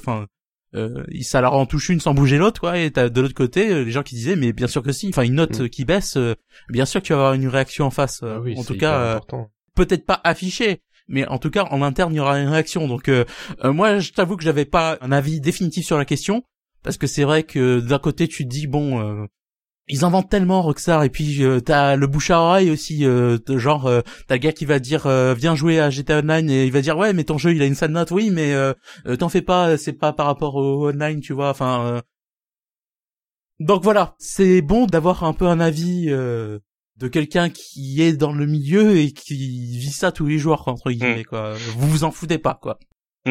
Ça leur en touche une sans bouger l'autre, quoi. Et t'as de l'autre côté les gens qui disaient, mais bien sûr que si. Enfin, une note qui baisse, bien sûr que tu vas avoir une réaction en face. En tout cas, peut-être pas affichée. Mais en tout cas, en interne, il y aura une réaction. Donc, moi, je t'avoue que j'avais pas un avis définitif sur la question. Parce que c'est vrai que d'un côté tu te dis ils en vendent tellement Rockstar et puis t'as le bouche à oreille aussi t'as le gars qui va dire viens jouer à GTA Online et il va dire ouais mais ton jeu il a une sale note oui mais t'en fais pas c'est pas par rapport au online tu vois donc voilà c'est bon d'avoir un peu un avis de quelqu'un qui est dans le milieu et qui vit ça tous les jours entre guillemets quoi vous vous en foutez pas quoi.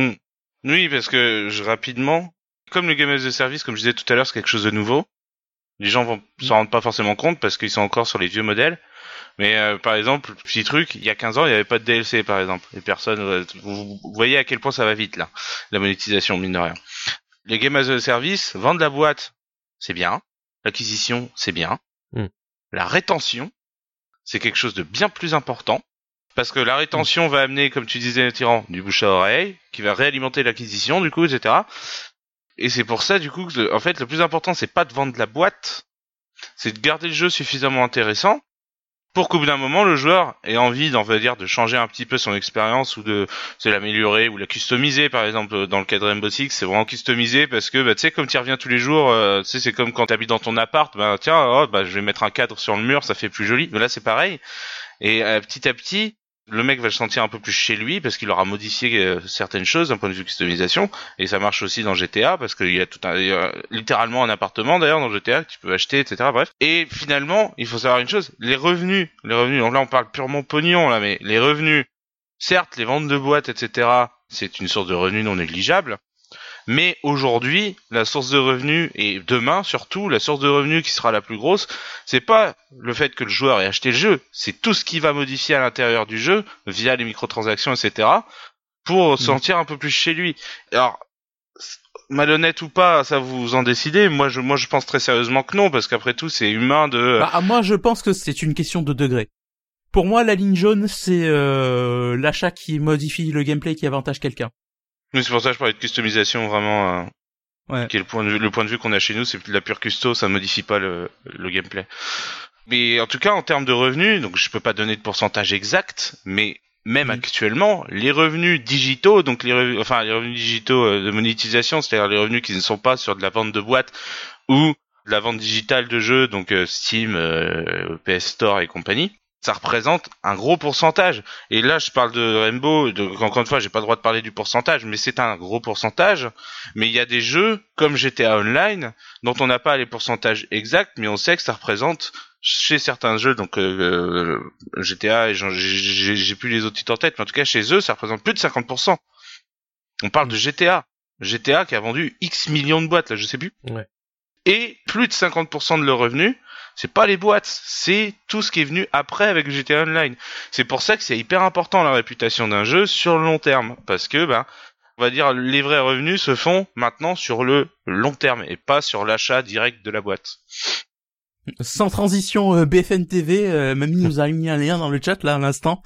Oui parce que rapidement comme le Game as a Service, comme je disais tout à l'heure, c'est quelque chose de nouveau. Les gens vont s'en rendre pas forcément compte parce qu'ils sont encore sur les vieux modèles. Mais par exemple, petit truc, il y a 15 ans, il n'y avait pas de DLC, par exemple. Les personnes, vous voyez à quel point ça va vite là, la monétisation mine de rien. Les Game as a Service, vendre la boîte, c'est bien. L'acquisition, c'est bien. La rétention, c'est quelque chose de bien plus important. Parce que la rétention va amener, comme tu disais, Tyran, du bouche à oreille, qui va réalimenter l'acquisition, du coup, etc. Et c'est pour ça, du coup, que en fait, le plus important, c'est pas de vendre la boîte, c'est de garder le jeu suffisamment intéressant pour qu'au bout d'un moment, le joueur ait envie, de changer un petit peu son expérience ou de l'améliorer ou la customiser, par exemple, dans le cas de Rainbow Six, c'est vraiment customisé parce que, tu sais, comme tu y reviens tous les jours, tu sais, c'est comme quand t'habites dans ton appart, je vais mettre un cadre sur le mur, ça fait plus joli. Mais là, c'est pareil. Et petit à petit, le mec va le sentir un peu plus chez lui parce qu'il aura modifié certaines choses d'un point de vue customisation et ça marche aussi dans GTA parce qu'il y a littéralement un appartement d'ailleurs dans GTA que tu peux acheter etc. Bref et finalement il faut savoir une chose les revenus donc là on parle purement pognon là mais les revenus certes les ventes de boîtes etc. c'est une source de revenus non négligeable. Mais aujourd'hui, la source de revenus, et demain surtout, la source de revenus qui sera la plus grosse, c'est pas le fait que le joueur ait acheté le jeu, c'est tout ce qu'il va modifier à l'intérieur du jeu, via les microtransactions, etc., pour sentir un peu plus chez lui. Alors, malhonnête ou pas, ça vous en décidez. Moi, je pense très sérieusement que non, parce qu'après tout, c'est humain de... moi, je pense que c'est une question de degré. Pour moi, la ligne jaune, c'est l'achat qui modifie le gameplay qui avantage quelqu'un. Mais c'est pour ça que je parlais de customisation vraiment, qui est le point de vue qu'on a chez nous, c'est de la pure custo, ça modifie pas le gameplay. Mais en tout cas, en termes de revenus, donc je peux pas donner de pourcentage exact, mais même actuellement, les revenus digitaux, donc les revenus digitaux de monétisation, c'est-à-dire les revenus qui ne sont pas sur de la vente de boîtes ou de la vente digitale de jeux, donc Steam, PS Store et compagnie, ça représente un gros pourcentage. Et là, je parle de Rainbow, encore une fois, j'ai pas le droit de parler du pourcentage, mais c'est un gros pourcentage. Mais il y a des jeux, comme GTA Online, dont on n'a pas les pourcentages exacts, mais on sait que ça représente chez certains jeux, donc GTA et j'ai plus les autres titres en tête, mais en tout cas chez eux, ça représente plus de 50%. On parle de GTA qui a vendu X millions de boîtes, là, je sais plus. Ouais. Et plus de 50% de leurs revenus, c'est pas les boîtes, c'est tout ce qui est venu après avec GTA Online. C'est pour ça que c'est hyper important la réputation d'un jeu sur le long terme, parce que on va dire les vrais revenus se font maintenant sur le long terme et pas sur l'achat direct de la boîte. Sans transition, BFM TV, Mamie nous a mis un lien dans le chat là à l'instant.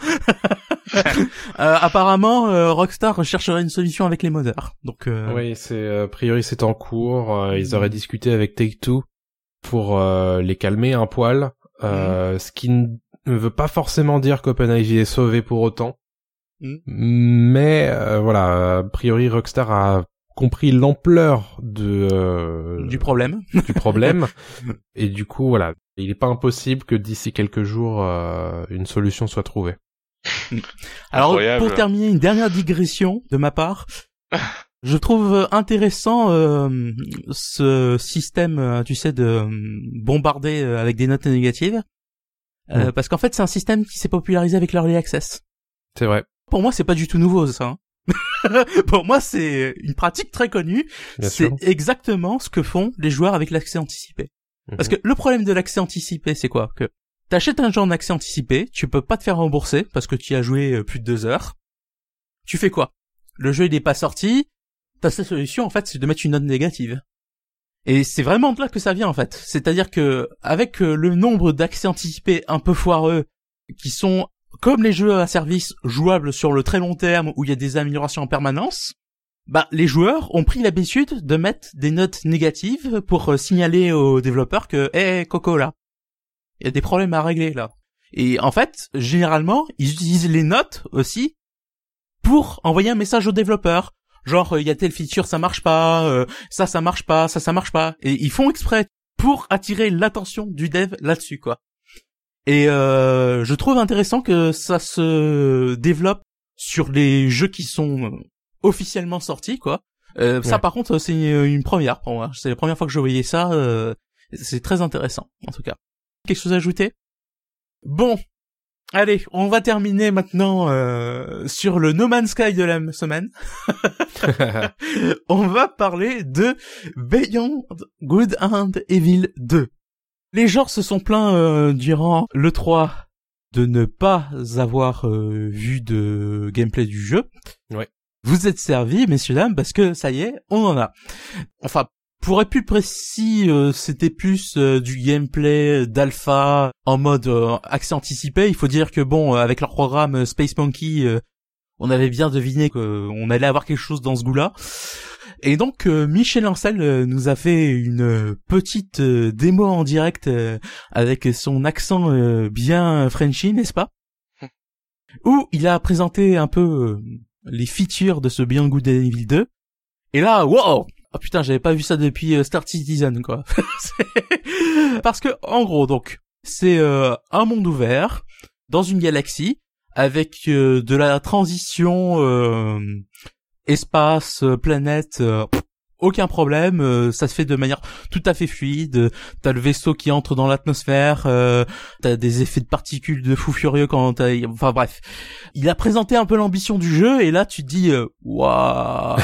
Apparemment, Rockstar chercherait une solution avec les modeurs. Donc oui, a priori c'est en cours. Ils auraient discuté avec Take-Two pour les calmer un poil, ce qui ne veut pas forcément dire qu'OpenIG est sauvé pour autant. Mais voilà, a priori Rockstar a compris l'ampleur du problème et du coup voilà, il est pas impossible que d'ici quelques jours une solution soit trouvée. Alors Incroyable. Pour terminer, une dernière digression de ma part. Je trouve intéressant ce système, tu sais, de bombarder avec des notes négatives, parce qu'en fait c'est un système qui s'est popularisé avec l'Early Access. C'est vrai. Pour moi c'est pas du tout nouveau ça. Hein. Pour moi c'est une pratique très connue. Bien c'est sûr. exactement ce que font les joueurs avec l'accès anticipé. Parce que le problème de l'accès anticipé c'est quoi? Que t'achètes un jeu en accès anticipé, tu peux pas te faire rembourser parce que tu y as joué plus de 2 heures. Tu fais quoi? Le jeu il est pas sorti. Ta seule solution, en fait, c'est de mettre une note négative. Et c'est vraiment de là que ça vient, en fait. C'est-à-dire que, avec le nombre d'accès anticipés un peu foireux, qui sont, comme les jeux à service, jouables sur le très long terme, où il y a des améliorations en permanence, les joueurs ont pris l'habitude de mettre des notes négatives pour signaler aux développeurs que, Coco, là, il y a des problèmes à régler, là. Et en fait, généralement, ils utilisent les notes aussi pour envoyer un message aux développeurs. Genre, il y a telle feature, ça marche pas, ça marche pas, ça marche pas. Et ils font exprès pour attirer l'attention du dev là-dessus, quoi. Et je trouve intéressant que ça se développe sur les jeux qui sont officiellement sortis, quoi. Ça, par contre, c'est une première pour moi. C'est la première fois que je voyais ça. C'est très intéressant, en tout cas. Quelque chose à ajouter? Bon. Allez, on va terminer maintenant sur le No Man's Sky de la semaine. On va parler de Beyond Good and Evil 2. Les gens se sont plaints durant l'E3 de ne pas avoir vu de gameplay du jeu. Ouais. Vous êtes servis, messieurs dames, parce que ça y est, on en a. Enfin, pour être plus précis, c'était plus du gameplay d'alpha en mode accès anticipé. Il faut dire que bon, avec leur programme Space Monkey, on avait bien deviné qu'on allait avoir quelque chose dans ce goût-là. Et donc Michel Ancel nous a fait une petite démo en direct avec son accent bien Frenchy, n'est-ce pas? Où il a présenté un peu les features de ce Beyond Good and Evil 2. Et là, wow! Oh putain, j'avais pas vu ça depuis Star Citizen, quoi. Parce que, en gros, donc, c'est un monde ouvert, dans une galaxie, avec de la transition espace, planète, aucun problème, ça se fait de manière tout à fait fluide. T'as le vaisseau qui entre dans l'atmosphère, t'as des effets de particules de fou furieux quand enfin bref. Il a présenté un peu l'ambition du jeu, et là tu te dis, waouh.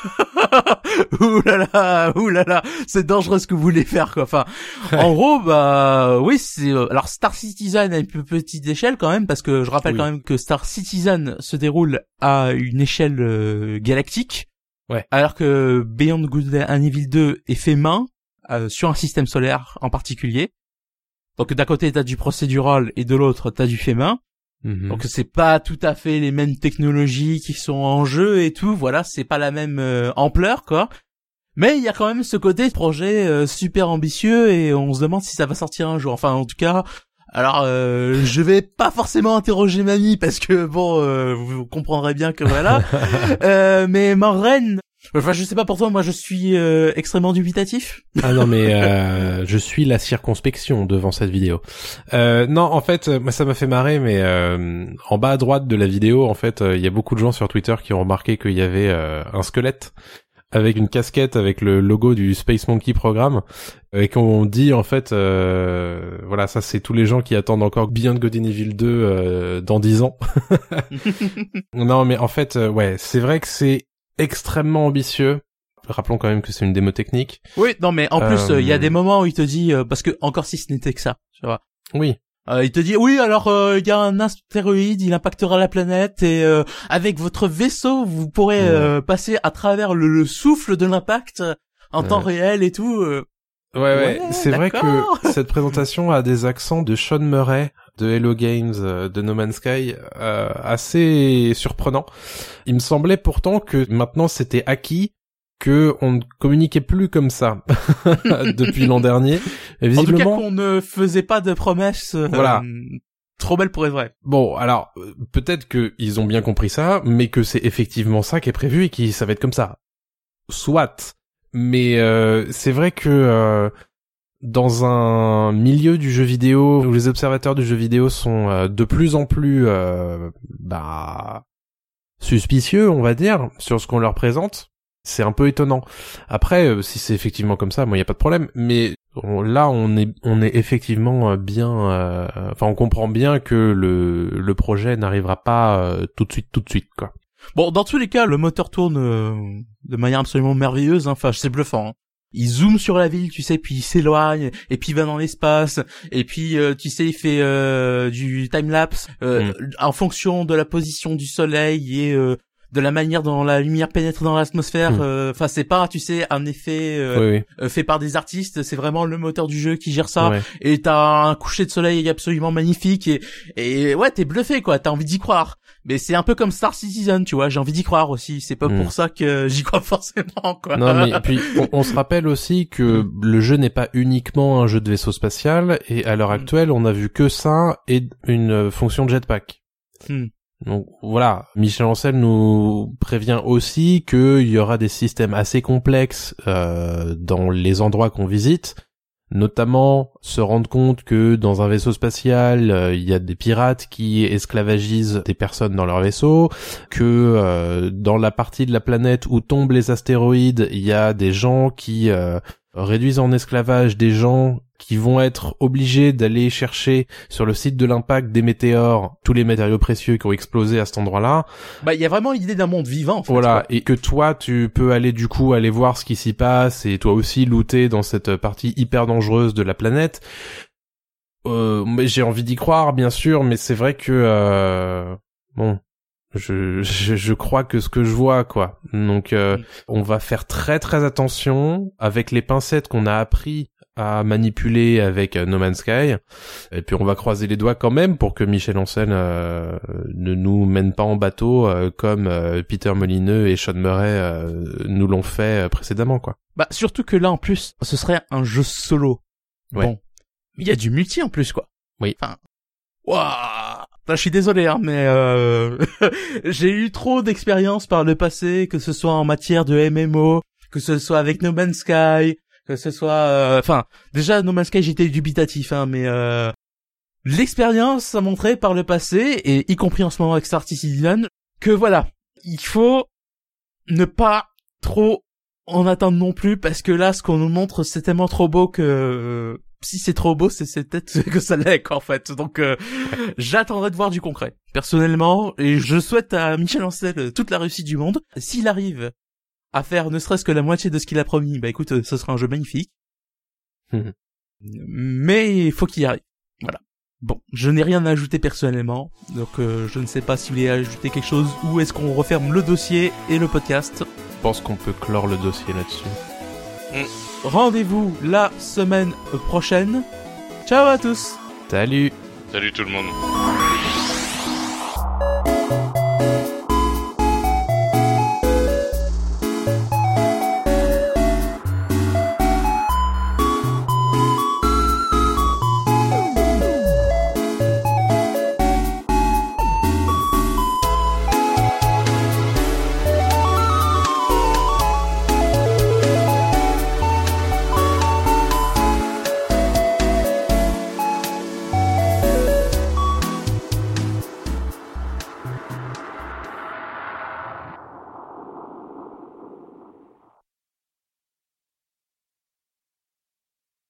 Ouh là là, c'est dangereux ce que vous voulez faire, quoi. Enfin, en gros, oui, c'est alors Star Citizen à une petite échelle quand même, parce que je rappelle quand même que Star Citizen se déroule à une échelle galactique. Ouais. Alors que Beyond Good and Evil 2 est fait main sur un système solaire en particulier. Donc d'un côté t'as du procédural et de l'autre t'as du fait main. Mm-hmm. Donc c'est pas tout à fait les mêmes technologies qui sont en jeu et tout. Voilà, c'est pas la même ampleur, quoi. Mais il y a quand même ce côté projet super ambitieux, et on se demande si ça va sortir un jour. Enfin, en tout cas, alors je vais pas forcément interroger mamie parce que bon, vous comprendrez bien que voilà. Mais Morren, enfin je sais pas pour toi, moi je suis extrêmement dubitatif. Ah non mais je suis la circonspection devant cette vidéo. Non, en fait, moi ça m'a fait marrer, mais en bas à droite de la vidéo, en fait, il y a beaucoup de gens sur Twitter qui ont remarqué qu'il y avait un squelette avec une casquette avec le logo du Space Monkey Programme et qu'on dit en fait voilà, ça c'est tous les gens qui attendent encore Beyond Good and Evil 2 dans 10 ans. Non mais en fait ouais, c'est vrai que c'est extrêmement ambitieux. Rappelons quand même que c'est une démo technique. Oui, non mais en plus il y a des moments où il te dit parce que encore si ce n'était que ça, tu vois. Oui. Il te dit oui, alors il y a un astéroïde, il impactera la planète et avec votre vaisseau vous pourrez passer à travers le souffle de l'impact en temps réel et tout. Ouais, c'est d'accord. vrai que cette présentation a des accents de Sean Murray de Hello Games de No Man's Sky assez surprenants. Il me semblait pourtant que maintenant c'était acquis que on ne communiquait plus comme ça depuis l'an dernier. Et visiblement, en tout cas qu'on ne faisait pas de promesses voilà. Trop belles pour être vraies. Bon, alors peut-être que ils ont bien compris ça, mais que c'est effectivement ça qui est prévu et que ça va être comme ça. Soit. Mais c'est vrai que dans un milieu du jeu vidéo où les observateurs du jeu vidéo sont de plus en plus suspicieux, on va dire, sur ce qu'on leur présente, c'est un peu étonnant. Après, si c'est effectivement comme ça, moi y a pas de problème. Mais là, on est effectivement bien. Enfin, on comprend bien que le projet n'arrivera pas tout de suite, quoi. Bon, dans tous les cas, le moteur tourne de manière absolument merveilleuse. Hein. Enfin, c'est bluffant. Hein. Il zoome sur la ville, tu sais, puis il s'éloigne, et puis il va dans l'espace, et puis tu sais, il fait du time-lapse en fonction de la position du soleil et de la manière dont la lumière pénètre dans l'atmosphère. Enfin, c'est pas, tu sais, un effet fait par des artistes, c'est vraiment le moteur du jeu qui gère ça. Ouais. Et t'as un coucher de soleil absolument magnifique, et ouais, t'es bluffé, quoi, t'as envie d'y croire. Mais c'est un peu comme Star Citizen, tu vois, j'ai envie d'y croire aussi, c'est pas pour ça que j'y crois forcément, quoi. Non, mais puis on se rappelle aussi que le jeu n'est pas uniquement un jeu de vaisseau spatial, et à l'heure actuelle, on a vu que ça et une fonction de jetpack. Donc voilà, Michel Ancel nous prévient aussi qu'il y aura des systèmes assez complexes dans les endroits qu'on visite, notamment se rendre compte que dans un vaisseau spatial, il y a des pirates qui esclavagisent des personnes dans leur vaisseau, que dans la partie de la planète où tombent les astéroïdes, il y a des gens qui réduisent en esclavage des gens qui vont être obligés d'aller chercher sur le site de l'impact des météores tous les matériaux précieux qui ont explosé à cet endroit-là. Bah, il y a vraiment l'idée d'un monde vivant, en fait. Voilà. Quoi. Et que toi, tu peux aller voir ce qui s'y passe et toi aussi looter dans cette partie hyper dangereuse de la planète. Mais j'ai envie d'y croire, bien sûr, mais c'est vrai que, bon, je crois que ce que je vois, quoi. Donc, on va faire très très attention avec les pincettes qu'on a appris à manipuler avec No Man's Sky, et puis on va croiser les doigts quand même pour que Michel Ancel ne nous mène pas en bateau comme Peter Molineux et Sean Murray nous l'ont fait précédemment, quoi. Bah surtout que là en plus ce serait un jeu solo. Ouais. Bon, il y a du multi en plus, quoi. Oui. Enfin, waouh. Je suis désolé, hein, mais j'ai eu trop d'expériences par le passé, que ce soit en matière de MMO, que ce soit avec No Man's Sky, que ce soit, enfin, déjà No Man's Sky j'étais dubitatif, hein, mais l'expérience a montré par le passé, et y compris en ce moment avec Star Citizen, que voilà, il faut ne pas trop en attendre non plus, parce que là, ce qu'on nous montre, c'est tellement trop beau que si c'est trop beau, c'est peut-être que ça l'est, quoi, en fait. Donc, j'attendrai de voir du concret, personnellement, et je souhaite à Michel Ancel toute la réussite du monde. S'il arrive à faire ne serait-ce que la moitié de ce qu'il a promis, bah écoute, ce sera un jeu magnifique. Mais il faut qu'il y arrive. Voilà. Bon, je n'ai rien à ajouter personnellement, donc je ne sais pas si vous voulez ajouter quelque chose, ou est-ce qu'on referme le dossier et le podcast. Je pense qu'on peut clore le dossier là-dessus. Rendez-vous la semaine prochaine. Ciao à tous. Salut. Salut tout le monde.